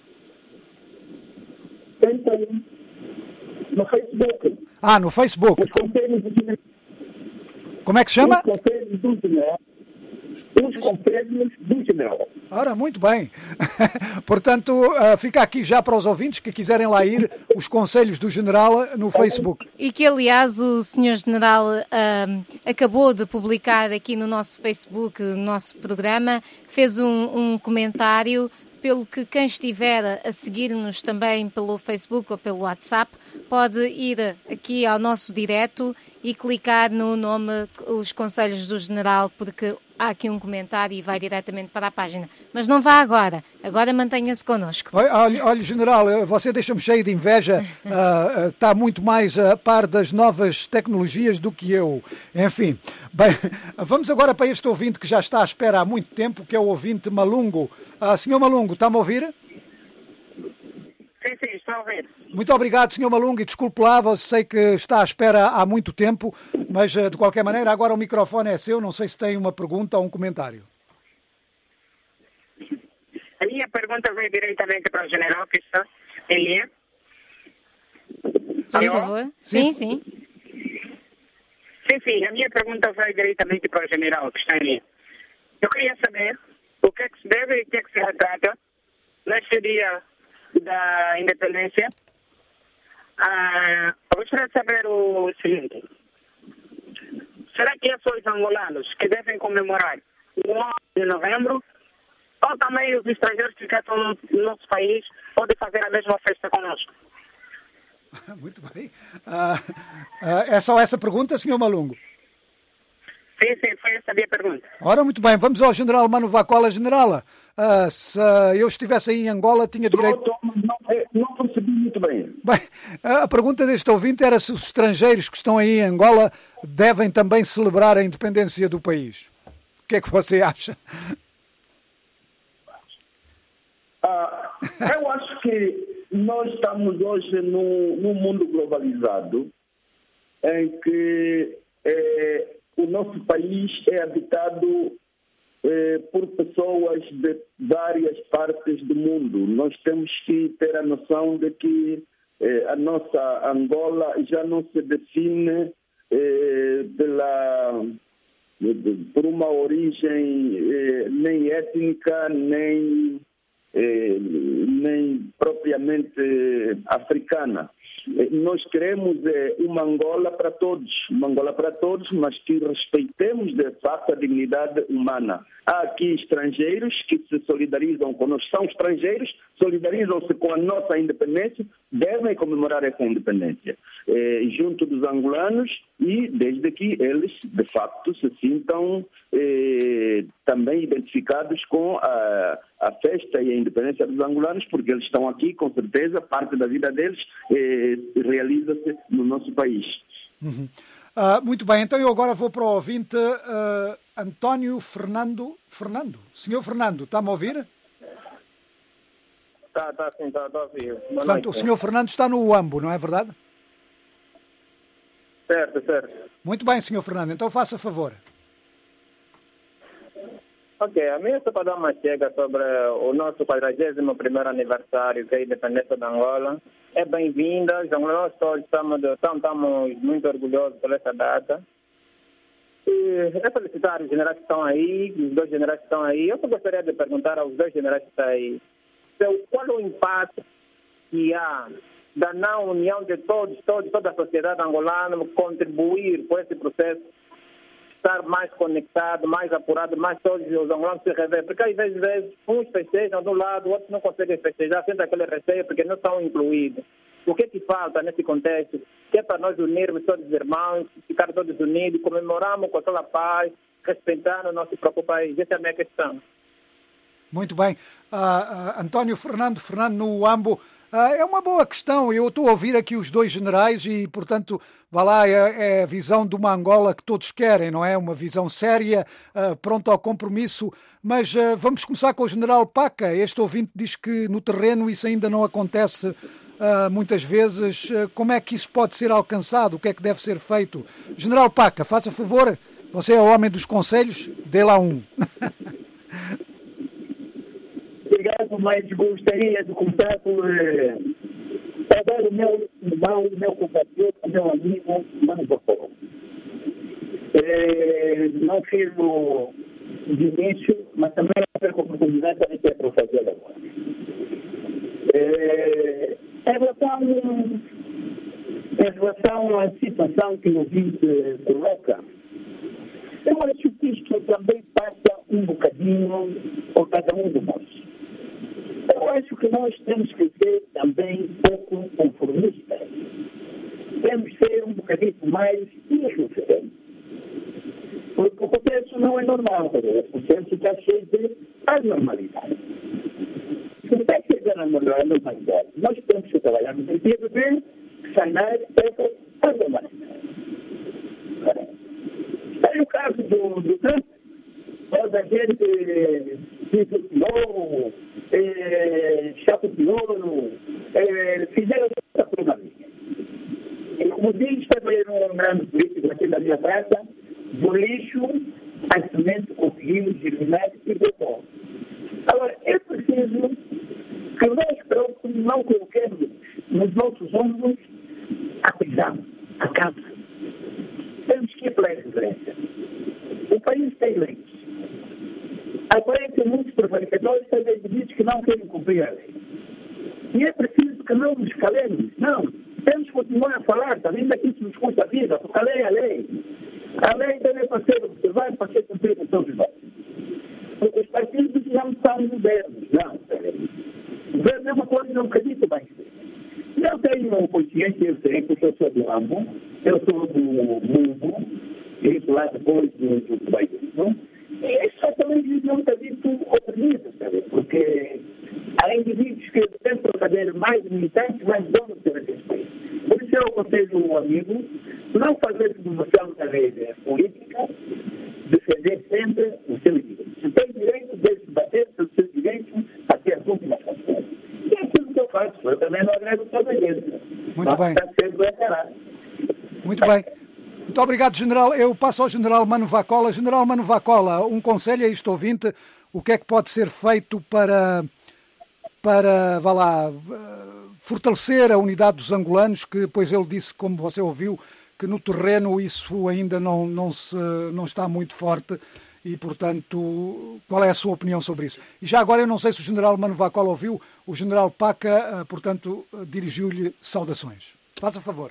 Tem, tem. No Facebook. Ah, no Facebook. Os conselhos do... Como é que se chama? Os conselhos do general. Os conselhos do general. Ora, muito bem. Portanto, uh, fica aqui já para os ouvintes que quiserem lá ir, os conselhos do general no Facebook. E que, aliás, o senhor general uh, acabou de publicar aqui no nosso Facebook, no nosso programa, fez um, um comentário pelo que quem estiver a seguir-nos também pelo Facebook ou pelo WhatsApp pode ir aqui ao nosso direto e clicar no nome Os Conselhos do General, porque há aqui um comentário e vai diretamente para a página. Mas não vá agora. Agora mantenha-se connosco. Olha, olha, general, você deixa-me cheio de inveja. uh, está muito mais a par das novas tecnologias do que eu. Enfim, bem, vamos agora para este ouvinte que já está à espera há muito tempo, que é o ouvinte Malungo. Uh, senhor Malungo, está-me a ouvir? Sim, sim, estou a ouvir. Muito obrigado, senhor Malungo, e desculpe lá, sei que está à espera há muito tempo, mas de qualquer maneira agora o microfone é seu, não sei se tem uma pergunta ou um comentário. A minha pergunta vai diretamente para o general que está em linha. Por favor. Sim, sim. Sim, sim, a minha pergunta vai diretamente para o general que está em linha. Eu queria saber o que é que se deve e o que é que se retrata neste dia da independência. Ah, eu gostaria de saber o seguinte: será que é só os angolanos que devem comemorar o onze de novembro, ou também os estrangeiros que cá estão no nosso país podem fazer a mesma festa conosco? Muito bem. Ah, ah, é só essa pergunta, senhor Malungo? Sim, sim, foi essa a minha pergunta. Ora, muito bem, vamos ao general Manu Vacola. General, uh, se eu estivesse aí em Angola, tinha direito... Não, não, não percebi muito bem. Bem, a pergunta deste ouvinte era se os estrangeiros que estão aí em Angola devem também celebrar a independência do país. O que é que você acha? Ah, eu acho que nós estamos hoje num, num mundo globalizado em que... É, o nosso país é habitado eh, por pessoas de várias partes do mundo. Nós temos que ter a noção de que eh, a nossa Angola já não se define eh, pela, por uma origem eh, nem étnica, nem, eh, nem propriamente africana. Nós queremos é, uma Angola para todos, uma Angola para todos, mas que respeitemos de facto a dignidade humana. Há aqui estrangeiros que se solidarizam conosco, são estrangeiros, solidarizam-se com a nossa independência, devem comemorar essa independência é, junto dos angolanos e desde que eles de facto se sintam é, também identificados com a, a festa e a independência dos angolanos, porque eles estão aqui, com certeza, parte da vida deles é, realiza-se no nosso país. Uhum. Uh, muito bem, então eu agora vou para o ouvinte uh, António Fernando. Fernando? Senhor Fernando, está-me a ouvir? Está, está sim, está, está a ouvir. Portanto, o senhor Fernando está no UAMBO, não é verdade? Certo, certo. Muito bem, senhor Fernando, então faça favor. Ok, a minha é só para dar uma chega sobre o nosso quadragésimo primeiro aniversário, que é a independência da Angola. É bem-vinda, nós todos estamos, estamos muito orgulhosos por essa data. É felicitar os generais que estão aí, os dois generais que estão aí. Eu só gostaria de perguntar aos dois generais que estão aí qual é o impacto que há da não união de todos, todos, toda a sociedade angolana contribuir com esse processo, estar mais conectado, mais apurado, mais todos os angolanos se rever. Porque às vezes, vezes uns festejam de um lado, outros não conseguem festejar, sente aquele receio porque não estão incluídos. O que é que falta nesse contexto? Que é para nós unirmos todos os irmãos, ficar todos unidos, comemorarmos com toda a paz, respeitando o nosso próprio país. Essa é a minha questão. Muito bem. Uh, uh, António Fernando, Fernando no Uambo, uh, é uma boa questão. Eu estou a ouvir aqui os dois generais e, portanto, vá lá, é, é a visão de uma Angola que todos querem, não é? Uma visão séria, uh, pronta ao compromisso. Mas uh, vamos começar com o general Paca. Este ouvinte diz que no terreno isso ainda não acontece uh, muitas vezes. Uh, como é que isso pode ser alcançado? O que é que deve ser feito? General Paca, faça favor, você é o homem dos conselhos, dê lá um. Obrigado, mas gostaria de começar por eh, dar o meu irmão, o meu compatriota, o meu amigo, Mano Vacó. Eh, não fiz o de início, mas também não perco a oportunidade para ter para fazer agora. Eh, em, relação, em relação à situação que o ouvinte coloca, eu acho que isto também passa um bocadinho por cada um de nós. Eu acho que nós temos que ser também um pouco conformistas. Temos que ser um bocadinho mais irreverentes. Porque o processo não é normal. O processo está cheio de anormalidade. Se está cheio de anormalidade, nós temos que trabalhar no sentido de sanar essas anormalidades. Está o caso do, do Trump. Toda a gente pisoteou, é, chaputeou, é, fizeram essa problemática. E como diz, também um grande político aqui da minha praça, do lixo, a semente conseguimos eliminar e depois. Agora, é preciso que nós próprios não coloquemos nos nossos ombros a prisão, a casa. Temos que ir pela referência. O país tem leis. Aparecem muitos prevaricadores também diz que não querem cumprir a lei. E é preciso que não nos calemos. Não. Temos que continuar a falar, também daqui se nos custa a vida, porque a lei é a lei. A lei deve para ser observada, para ser cumprida por todos nós. Porque os partidos não são modernos. Não. O governo é uma coisa um bocadinho mais. Eu tenho consciência, eu sei que eu sou do Ambo, eu sou do Mundo, isso lá depois do, do bairro. E isso também vive um bocadinho oprimido, sabe? Porque há indivíduos que tentam fazer mais militantes, mais donos desse país. Por isso eu aconselho um amigo não fazer promoção da rede política, defender sempre o seu direito. Se tem direito de debater pelos seus direitos até as últimas consequências. E é aquilo que eu faço. Eu também não agrego toda a gente. Muito bem. Está sempre a encarar. Muito bem. Muito obrigado, General. Eu passo ao General Mano Vacola. General Mano Vacola, um conselho a este ouvinte. O que é que pode ser feito para, para vá lá, fortalecer a unidade dos angolanos, que, pois ele disse, como você ouviu, que no terreno isso ainda não, não, se, não está muito forte e, portanto, qual é a sua opinião sobre isso? E já agora, eu não sei se o General Mano Vacola ouviu, o General Paca, portanto, dirigiu-lhe saudações. Faça favor.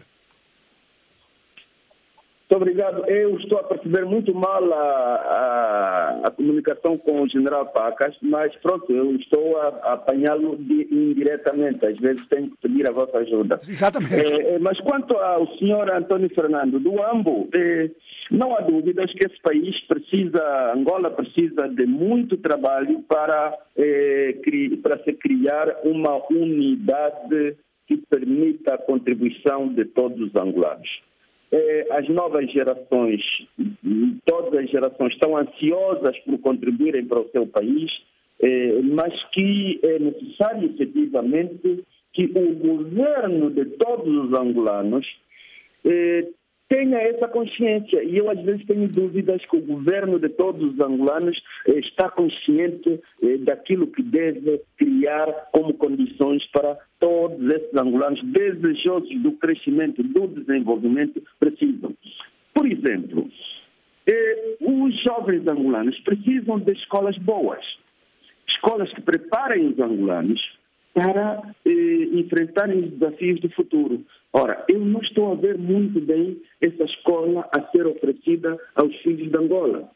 Muito obrigado. Eu estou a perceber muito mal a, a, a comunicação com o general Pacas, mas pronto, eu estou a, a apanhá-lo indiretamente. Às vezes tenho que pedir a vossa ajuda. Exatamente. É, mas quanto ao senhor António Fernando do Ambo, é, não há dúvidas que esse país precisa, Angola precisa de muito trabalho para, é, cri, para se criar uma unidade que permita a contribuição de todos os angolanos. As novas gerações, todas as gerações estão ansiosas por contribuírem para o seu país, mas que é necessário efetivamente que o governo de todos os angolanos tenha essa consciência. E eu às vezes tenho dúvidas que o governo de todos os angolanos está consciente daquilo que deve criar como condições para todos esses angolanos desejosos do crescimento, do desenvolvimento, precisam. Por exemplo, Eh, os jovens angolanos precisam de escolas boas, escolas que preparem os angolanos para eh, enfrentarem os desafios do futuro. Ora, eu não estou a ver muito bem essa escola a ser oferecida aos filhos de Angola.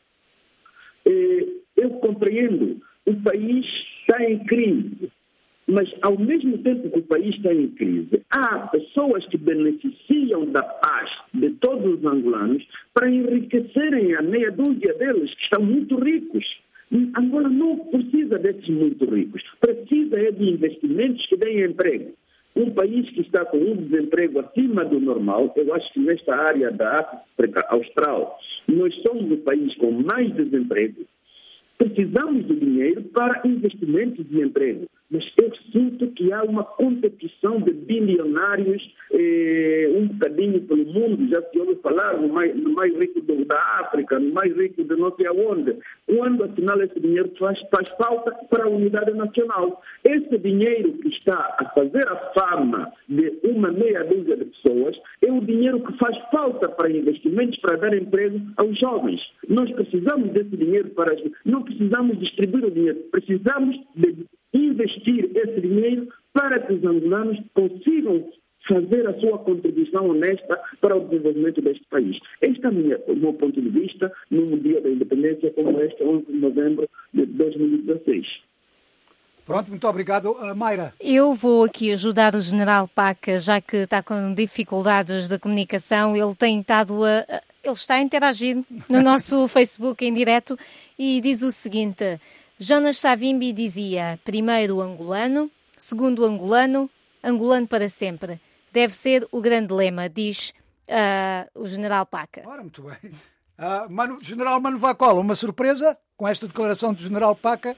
Eh, eu compreendo, o país está em crise, mas ao mesmo tempo que o país está em crise, há pessoas que beneficiam da paz de todos os angolanos para enriquecerem a meia dúzia deles, que estão muito ricos. Angola não precisa desses muito ricos, precisa é de investimentos que deem emprego. Um país que está com um desemprego acima do normal, eu acho que nesta área da África Austral, nós somos o país com mais desemprego. Precisamos de dinheiro para investimentos de emprego, mas eu sinto que há uma competição de bilionários eh, um bocadinho pelo mundo. Já se ouve falar no mais, no mais rico do, da África, no mais rico de não sei aonde. Quando, afinal, esse dinheiro faz, faz falta para a unidade nacional. Esse dinheiro que está a fazer a fama de uma meia dúzia de pessoas é o dinheiro que faz falta para investimentos, para dar emprego aos jovens. Nós precisamos desse dinheiro para... Não precisamos distribuir o dinheiro, precisamos de investir esse dinheiro para que os angolanos consigam fazer a sua contribuição honesta para o desenvolvimento deste país. Este é o meu, o meu ponto de vista num dia da independência como este, onze de novembro de dois mil e dezasseis. Pronto, muito obrigado. Uh, Mayra. Eu vou aqui ajudar o general Paca, já que está com dificuldades de comunicação. Ele tem estado a... Ele está a interagir no nosso Facebook em direto e diz o seguinte: Jonas Savimbi dizia, primeiro angolano, segundo angolano, angolano para sempre. Deve ser o grande lema, diz uh, o general Paca. Ora, muito bem. Uh, Manu, general Manu Vacola, uma surpresa com esta declaração do general Paca?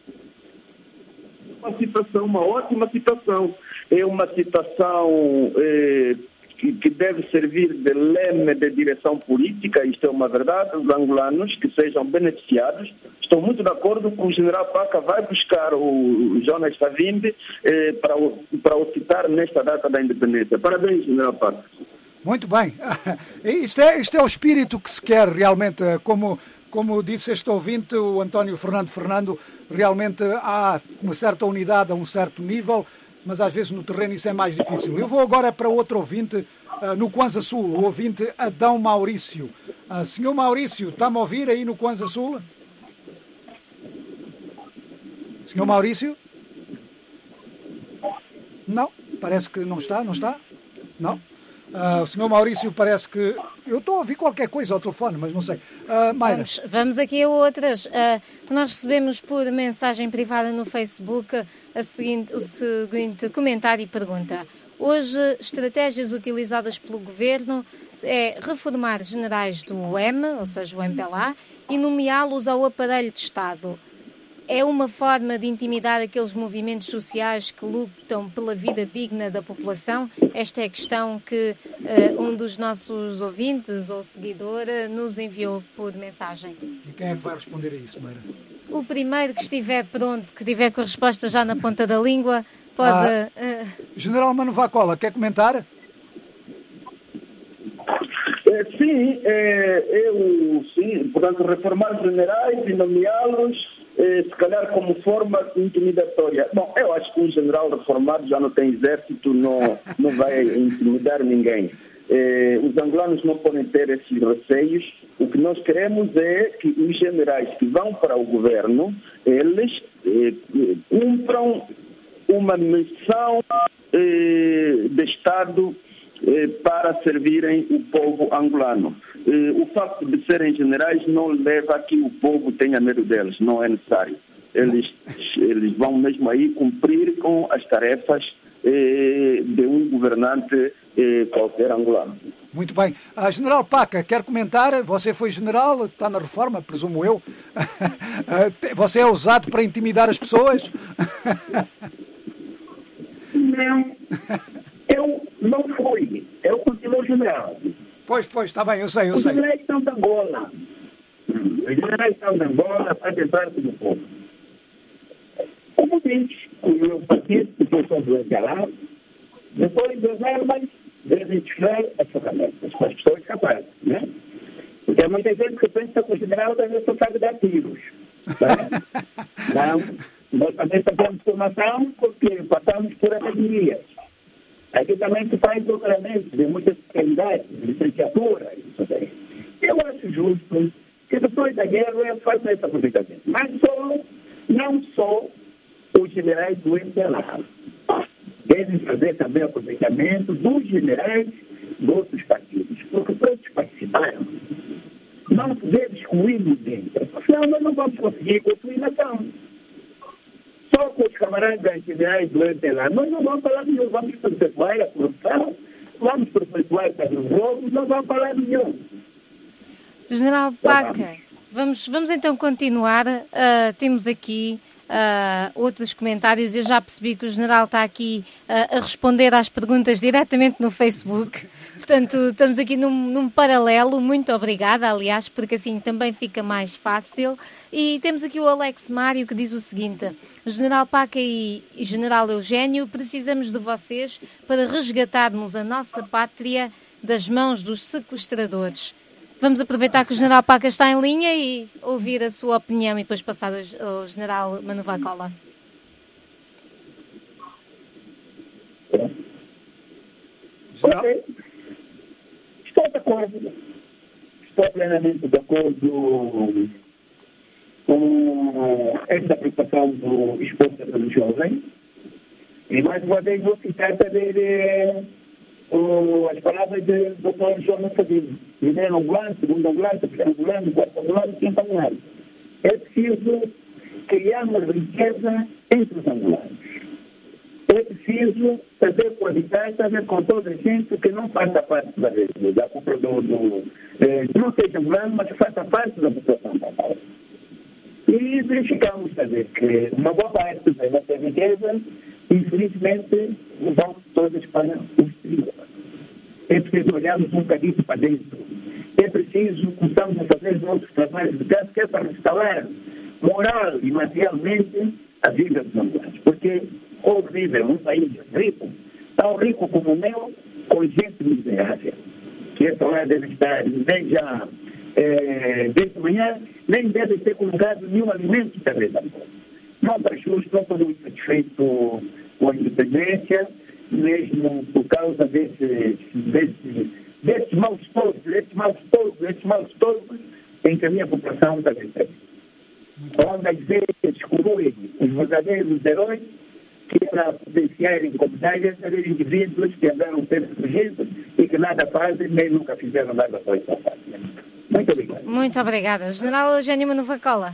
Uma citação, uma ótima citação. É uma citação eh, que, que deve servir de leme de direção política. Isto é uma verdade. Os angolanos que sejam beneficiados. Estou muito de acordo com o general Paca vai buscar o Jonas Savimbi eh, para, o, para o citar nesta data da independência. Parabéns, general Paca. Muito bem. Isto é, isto é o espírito que se quer realmente, como... Como disse este ouvinte, o António Fernando Fernando, realmente há uma certa unidade a um certo nível, mas às vezes no terreno isso é mais difícil. Eu vou agora para outro ouvinte, uh, no Kwanza Sul, o ouvinte Adão Maurício. Uh, senhor Maurício, está-me a ouvir aí no Kwanza Sul? Senhor Maurício? Não, parece que não está, não está? Não. Uh, o senhor Maurício parece que... Eu estou a ouvir qualquer coisa ao telefone, mas não sei. Uh, Mayra. Vamos, vamos aqui a outras. Uh, nós recebemos por mensagem privada no Facebook a seguinte, o seguinte comentário e pergunta. Hoje, estratégias utilizadas pelo Governo é reformar generais do U E M, ou seja, o M P L A, e nomeá-los ao aparelho de Estado. É uma forma de intimidar aqueles movimentos sociais que lutam pela vida digna da população? Esta é a questão que uh, um dos nossos ouvintes ou seguidor uh, nos enviou por mensagem. E quem é que vai responder a isso, Mayra? O primeiro que estiver pronto, que tiver com a resposta já na ponta da língua, pode... Ah, uh... General Manu Vacola, quer comentar? É, sim, é, eu, sim, portanto, reformar generais e nomeá-los se calhar como forma intimidatória. Bom, eu acho que um general reformado já não tem exército, não, não vai intimidar ninguém. Eh, os angolanos não podem ter esses receios. O que nós queremos é que os generais que vão para o governo, eles eh, cumpram uma missão eh, de Estado eh, para servirem o povo angolano. O facto de serem generais não leva a que o povo tenha medo deles, não é necessário. Eles, eles vão mesmo aí cumprir com as tarefas eh, de um governante eh, qualquer angolano. Muito bem. A General Paca, quer comentar? Você foi general, está na reforma, presumo eu. Você é usado para intimidar as pessoas? Não, eu não fui. Eu continuo general. Pois, pois, está bem, eu sei, eu Os sei. Os generais estão de Angola. Os generais estão de Angola fazem parte do povo. Como diz o meu partido, que eu sou do M P L A, depois das armas, devem tirar as ferramentas para as pessoas capazes, né? Porque há muita gente que pensa que o general também só sabe dar tiros. Tá? Não, nós também fazemos formação porque passamos por academias. Aqui também se faz doutoramentos de muitas especialidades, licenciatura, isso daí. Eu acho justo que depois da guerra façam esse aproveitamento. Mas só, não só os generais do M P L A. Devem fazer também aproveitamento dos generais de outros partidos. Porque todos participaram. Não podemos excluir-nos dentro. Senão nós não vamos conseguir construir nação. Só com os camaradas generais do M P L A, nós não vamos falar nenhum. Vamos perpetuar a corrupção, vamos perpetuar os roubos, não vamos falar nenhum. General Paca, vamos, vamos então continuar. Uh, temos aqui uh, outros comentários. Eu já percebi que o general está aqui uh, a responder às perguntas diretamente no Facebook. Portanto, estamos aqui num, num paralelo. Muito obrigada, aliás, porque assim também fica mais fácil. E temos aqui o Alex Mário que diz o seguinte: General Paca e, e General Eugênio, precisamos de vocês para resgatarmos a nossa pátria das mãos dos sequestradores. Vamos aproveitar que o General Paca está em linha e ouvir a sua opinião e depois passar ao General Manuvacola. Okay. Estou de acordo. Estou plenamente de acordo com esta preocupação do esposa do jovem. E mais uma vez vou citar também as palavras do doutor João Sabino. Primeiro angulano, segundo angulano, terceiro angulano, quarto angulano, quinto angulano. É preciso criar uma riqueza entre os angulanos. É preciso saber coabitar, saber com toda a gente que não faça parte da, da do, do eh, não seja angulano, mas que faça parte da população local. E verificamos saber que uma boa parte dessa riqueza, infelizmente, vão todas para o exterior. É preciso olharmos um bocadinho para dentro. É preciso começarmos a fazer os nossos trabalhos de casa, que é para restaurar moral e materialmente a vida dos angolanos. Porque horrível, um país rico, tão rico como o meu, com gente miserável. Que essa hora deve estar, nem já, é, desde manhã, nem deve ter colocado nenhum alimento também. Não está justo, não estou muito satisfeito com a independência, mesmo por causa desses, desses, desses maus todos, desses maus todos, desses maus todos, em que a minha população também tem. Onde às vezes excluem os verdadeiros heróis, que para potenciarem comunidades, haver indivíduos que andaram sempre fugidos e que nada fazem, nem nunca fizeram nada para essa parte. Muito obrigado. Muito obrigada. General Eugênio Manuvacola.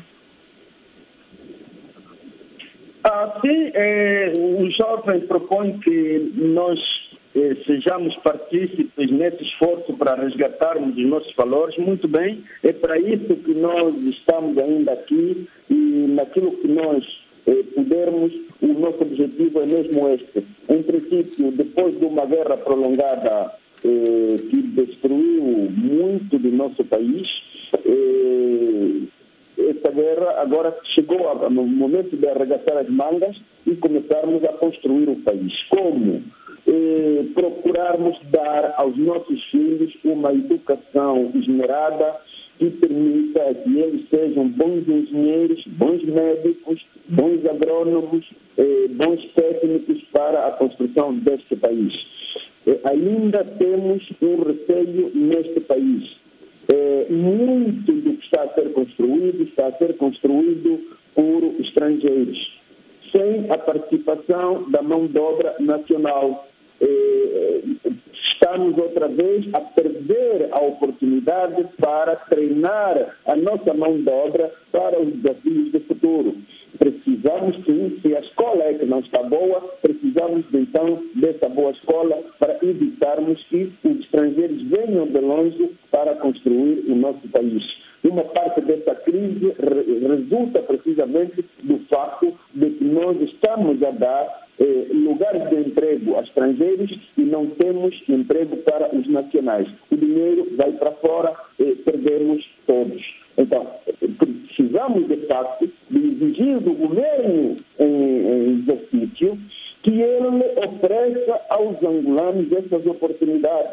Ah, sim, eh, o jovem propõe que nós eh, sejamos partícipes nesse esforço para resgatarmos os nossos valores. Muito bem, é para isso que nós estamos ainda aqui e naquilo que nós eh, pudermos, o nosso objetivo é mesmo este. Em princípio, depois de uma guerra prolongada eh, que destruiu muito do nosso país, eh, essa guerra agora chegou no momento de arregaçar as mangas e começarmos a construir o país. Como? Eh, procurarmos dar aos nossos filhos uma educação esmerada que permita que eles sejam bons engenheiros, bons médicos, bons agrônomos, eh, bons técnicos para a construção deste país. Eh, ainda temos um receio neste país. É, muito do que está a ser construído está a ser construído por estrangeiros, sem a participação da mão de obra nacional. É, estamos outra vez a perder a oportunidade para treinar a nossa mão de obra para os desafios do futuro. Precisamos, sim, se a escola é que não está boa, precisamos, então, dessa boa escola para evitarmos que os estrangeiros venham de longe para construir o nosso país. Uma parte dessa crise re- resulta precisamente do fato de que nós estamos a dar eh, lugares de emprego a estrangeiros e não temos emprego para os nacionais. O dinheiro vai para fora e perdemos todos. Então, precisamos, de facto, de exigir do governo em, em exercício que ele ofereça aos angolanos essas oportunidades.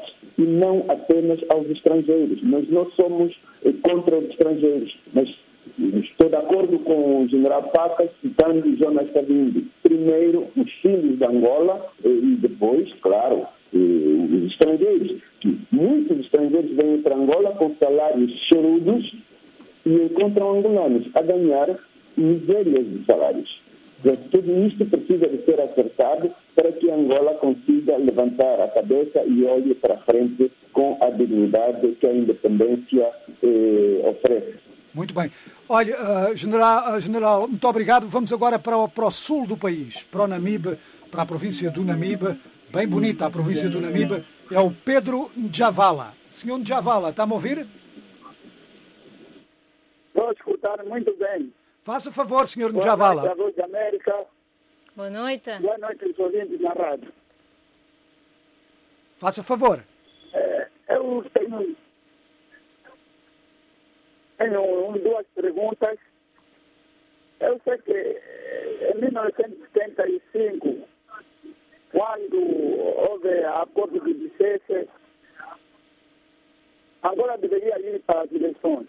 e não apenas aos estrangeiros. Nós não somos eh, contra os estrangeiros, mas estou de acordo com o general Paca, citando Jonas Savimbi. Primeiro, os filhos de Angola eh, e depois, claro, eh, os estrangeiros. Muitos estrangeiros vêm para Angola com salários chorudos e encontram angolanos a ganhar misérias de salários. Tudo isto precisa de ser acertado para que Angola consiga levantar a cabeça e olhe para frente com a dignidade que a independência eh, oferece. Muito bem. Olha, uh, general, uh, general, muito obrigado. Vamos agora para o, para o sul do país, para o Namibe, para a província do Namibe. Bem bonita a província do Namibe. É o Pedro Ndjavala. Senhor Ndjavala, está-me a ouvir? Estou escutar muito bem. Faça favor, senhor Boa Ndjavala. noite, a Voz da América. Boa noite. Boa noite, os ouvintes na rádio. Faça favor. É, eu tenho, tenho duas perguntas. Eu sei que em mil novecentos e setenta e cinco, quando houve acordo de licença, Angola deveria ir para as eleições.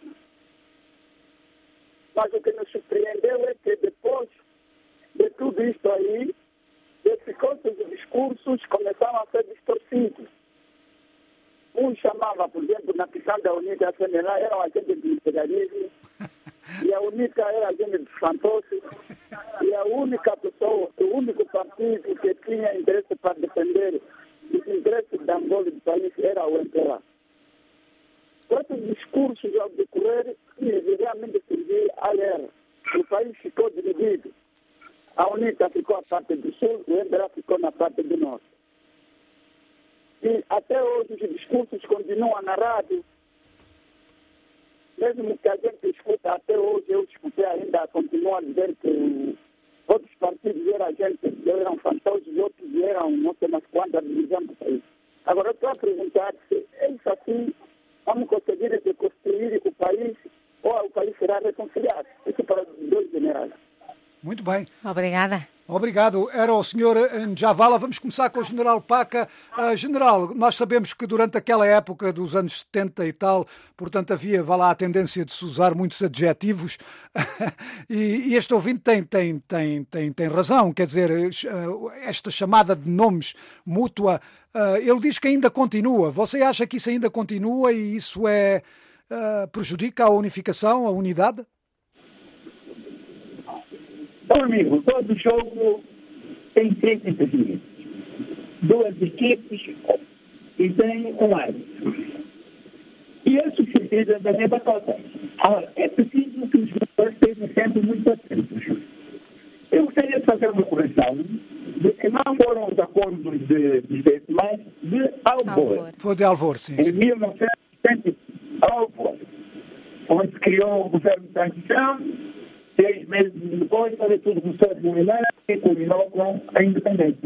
Mas o que nos surpreendeu é que depois de tudo isto aí, esses contos e discursos começaram a ser distorcidos. Um chamava, por exemplo, na questão da UNITA, a Senela era um agente de imperialismo, e a UNITA era agente de fantoche, e a única pessoa, o único partido que tinha interesse para defender os interesses da Angola e do país era o M P L A. Esses discursos, ao decorrer, realmente surgiu a guerra. O país ficou dividido. A UNITA ficou na parte do sul, o M P L A ficou na parte do norte. E até hoje os discursos continuam na rádio. Mesmo que a gente escuta até hoje, eu escutei ainda, continuo a dizer que outros partidos eram agentes, eram fantoches, outros eram não sei mais quantas divisões do país. Agora eu estou a perguntar se é isso assim, vamos conseguir reconstruir o país ou o país será reconciliado. Isso para os dois generais. Muito bem. Obrigada. Obrigado. Era o senhor Ndjavala. Vamos começar com o general Paca. Uh, general, nós sabemos que durante aquela época dos anos setenta e tal, portanto, havia, vá lá, a tendência de se usar muitos adjetivos e, e este ouvinte tem, tem, tem, tem, tem razão. Quer dizer, uh, esta chamada de nomes mútua, uh, ele diz que ainda continua. Você acha que isso ainda continua e isso é, uh, prejudica a unificação, a unidade? Então, amigo, todo jogo tem três inteligentes, duas equipes e tem um árbitro. E isso precisa da mesma coisa. Agora, é preciso que os jogadores estejam sempre muito atentos. Eu gostaria de fazer uma correção de que não foram os acordos de Vicente, mas de Alvor. Foi de Alvor, sim. Em mil novecentos e setenta, Alvor, onde se criou o governo de transição. Seis meses depois, para tudo começou a culminar e culminou com a independência.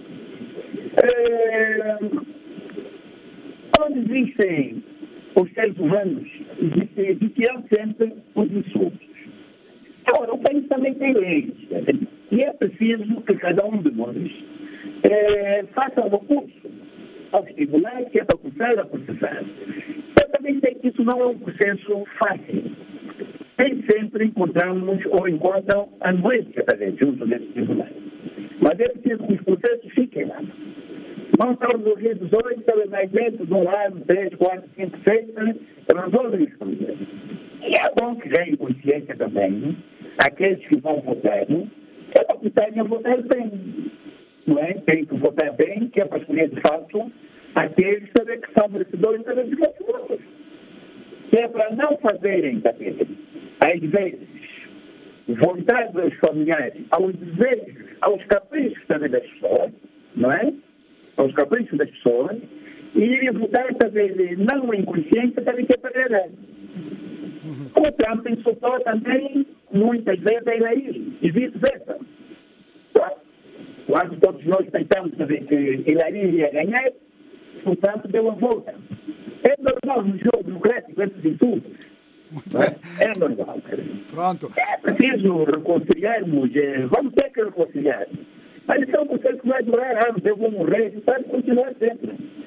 É... Onde existem os seres humanos, existiam sempre os insultos. Agora, o país também tem leis. E é preciso que cada um de nós é, faça um recurso aos tribunais, que é para começar a processar. Eu também sei que isso não é um processo fácil. Nem sempre encontramos ou encontram a anuência também junto desses tribunais. Mas é preciso que os processos fiquem lá. Não são resolvidos hoje, talvez mais lento, de um lado, três, quatro, cinco, seis, resolvem os problemas. E é bom que ganhem consciência também, aqueles que vão votar, é para começarem a votar bem. Não é? Tem que votar bem, que é para escolher de fato aqueles saber que são merecedores das votos. Que é para não fazerem, capítulo, às vezes, vontade dos familiares, aos desejos, aos caprichos também das pessoas, não é? Aos caprichos das pessoas, e irem votar, talvez, não em consciência, também que é para ganhar. O Trump insultou também, muitas vezes, a Hillary, e vice-versa. Quando todos nós pensamos que Hillary ia ganhar, o Trump deu a volta. É normal no jogo democrático, esses insultos. É? É normal. Pronto. É preciso reconciliarmos, vamos ter que reconciliar. Mas isso é um processo que vai durar anos, eu vou morrer, e vai continuar sempre.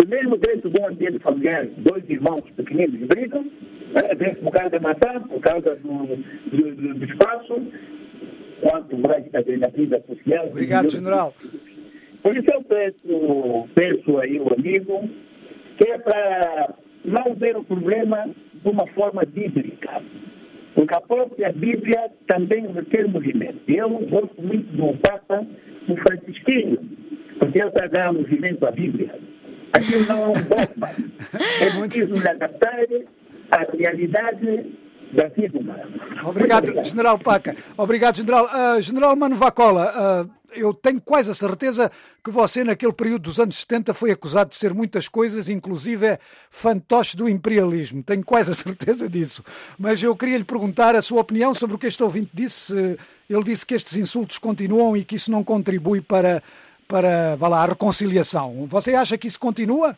mesmo dentro de um ambiente familiar, dois irmãos pequeninos brigam, é, por causa da maçã, por causa do, do, do, do espaço, quanto mais na vida social. Obrigado, general. Por isso eu peço, peço aí o amigo, que é para não ver o problema de uma forma bíblica. Porque a própria Bíblia também requer movimento. Eu gosto muito do Papa, do Francisquinho, porque ele está a dar movimento à Bíblia. Aquilo não é um dogma. É preciso adaptar à realidade da vida humana. Obrigado, obrigado, General Paca. Obrigado, General. Uh, General Mano Vacola, uh, eu tenho quase a certeza que você, naquele período dos anos setenta, foi acusado de ser muitas coisas, inclusive fantoche do imperialismo. Tenho quase a certeza disso. Mas eu queria lhe perguntar a sua opinião sobre o que este ouvinte disse. Ele disse que estes insultos continuam e que isso não contribui para, para vá lá, a reconciliação. Você acha que isso continua?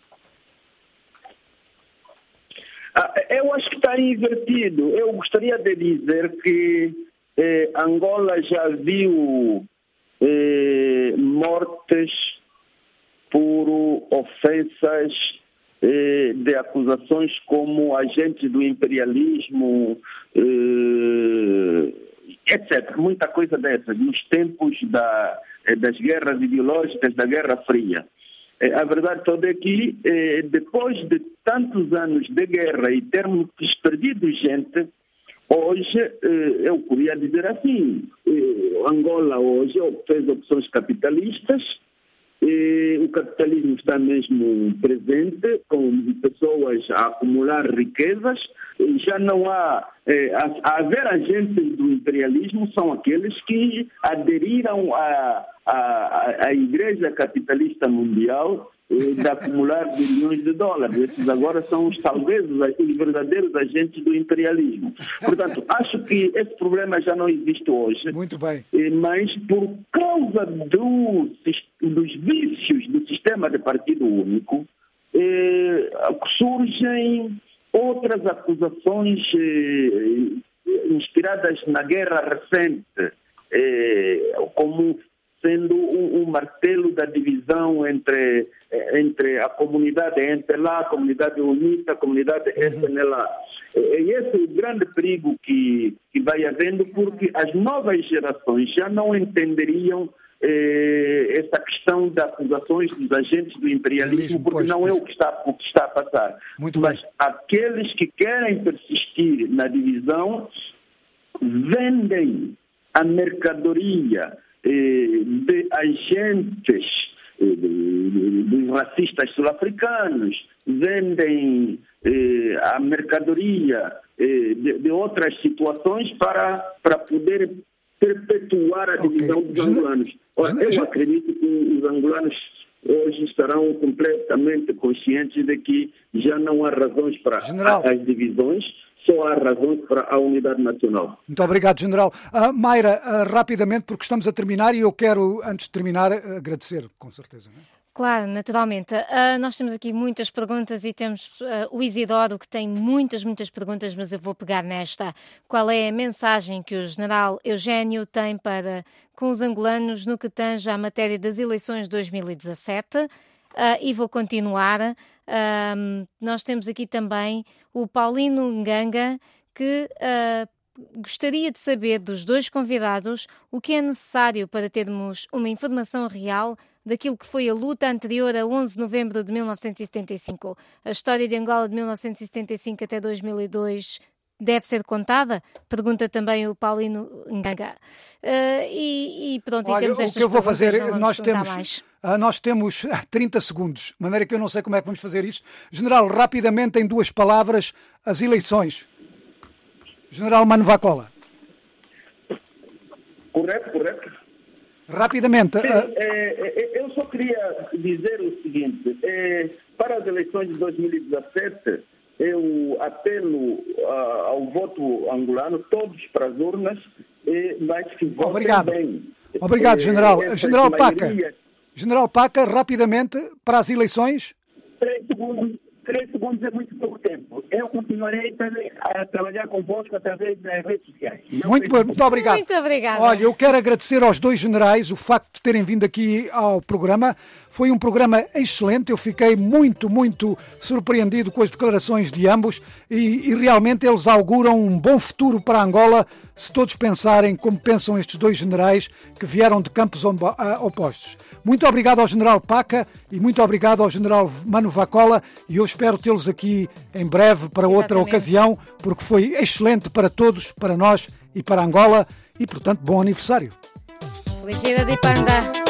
Eu acho que está invertido. Eu gostaria de dizer que eh, Angola já viu eh, mortes por ofensas eh, de acusações como agentes do imperialismo, eh, etcétera. Muita coisa dessas, nos tempos da, das guerras ideológicas, da Guerra Fria. A verdade toda é que, depois de tantos anos de guerra e termos perdido gente, hoje, eu podia dizer assim, Angola hoje fez opções capitalistas, o capitalismo está mesmo presente, com pessoas a acumular riquezas, já não há, a, a haver agentes do imperialismo são aqueles que aderiram a A, a Igreja Capitalista Mundial eh, de acumular bilhões de dólares. Esses agora são os, talvez, os verdadeiros agentes do imperialismo. Portanto, acho que esse problema já não existe hoje. Muito bem. Eh, mas por causa do, dos vícios do sistema de partido único, eh, surgem outras acusações eh, inspiradas na guerra recente, eh, como sendo um, um martelo da divisão entre, entre a comunidade entre lá, a comunidade unita, a comunidade S N L A. E esse é o grande perigo que, que vai havendo, porque as novas gerações já não entenderiam eh, essa questão das acusações dos agentes do imperialismo, porque pois, não é o que, está, o que está a passar. Muito Mas bem. Aqueles que querem persistir na divisão vendem a mercadoria de agentes dos racistas sul-africanos, vendem eh, a mercadoria eh, de, de outras situações para, para poder perpetuar a divisão okay. dos angolanos. Ora, eu acredito que os angolanos hoje estarão completamente conscientes de que já não há razões para General. as divisões, só há razões para a unidade nacional. Muito obrigado, General. Uh, Mayra, uh, rapidamente, porque estamos a terminar e eu quero, antes de terminar, agradecer, com certeza. Não é? Claro, naturalmente. Uh, nós temos aqui muitas perguntas e temos uh, o Isidoro, que tem muitas, muitas perguntas, mas eu vou pegar nesta. Qual é a mensagem que o General Eugênio tem para com os angolanos no que tange à matéria das eleições de dois mil e dezassete? Uh, e vou continuar. Uh, nós temos aqui também o Paulino Nganga, que uh, gostaria de saber dos dois convidados o que é necessário para termos uma informação real daquilo que foi a luta anterior a onze de novembro de mil novecentos e setenta e cinco. A história de Angola de mil novecentos e setenta e cinco até dois mil e dois deve ser contada? Pergunta também o Paulino Nganga. Uh, e, e pronto, Olha, e temos estas o que eu vou fazer, nós temos, mais. uh, nós temos trinta segundos, de maneira que eu não sei como é que vamos fazer isto. General, rapidamente, em duas palavras, as eleições. General Mano Vacola. Correto, correto. Rapidamente. Sim, uh... é, eu só queria dizer o seguinte, é, para as eleições de dois mil e dezassete, eu apelo uh, ao voto angolano, todos para as urnas, é, mas que votem Obrigado. bem. Obrigado, General. É, General Paca. maioria... General Paca, rapidamente, para as eleições. Três segundos, três segundos é muito pouco tempo. Eu continuarei a trabalhar convosco através das redes sociais. Não muito bem, muito obrigado. Muito obrigada. Olha, eu quero agradecer aos dois generais o facto de terem vindo aqui ao programa. Foi um programa excelente, eu fiquei muito, muito surpreendido com as declarações de ambos e, e realmente eles auguram um bom futuro para Angola se todos pensarem como pensam estes dois generais que vieram de campos opostos. Muito obrigado ao general Paca e muito obrigado ao general Mano Vacola e eu espero tê-los aqui em breve para outra Exatamente. ocasião, porque foi excelente para todos, para nós e para Angola e, portanto, bom aniversário. Felicidade, Panda.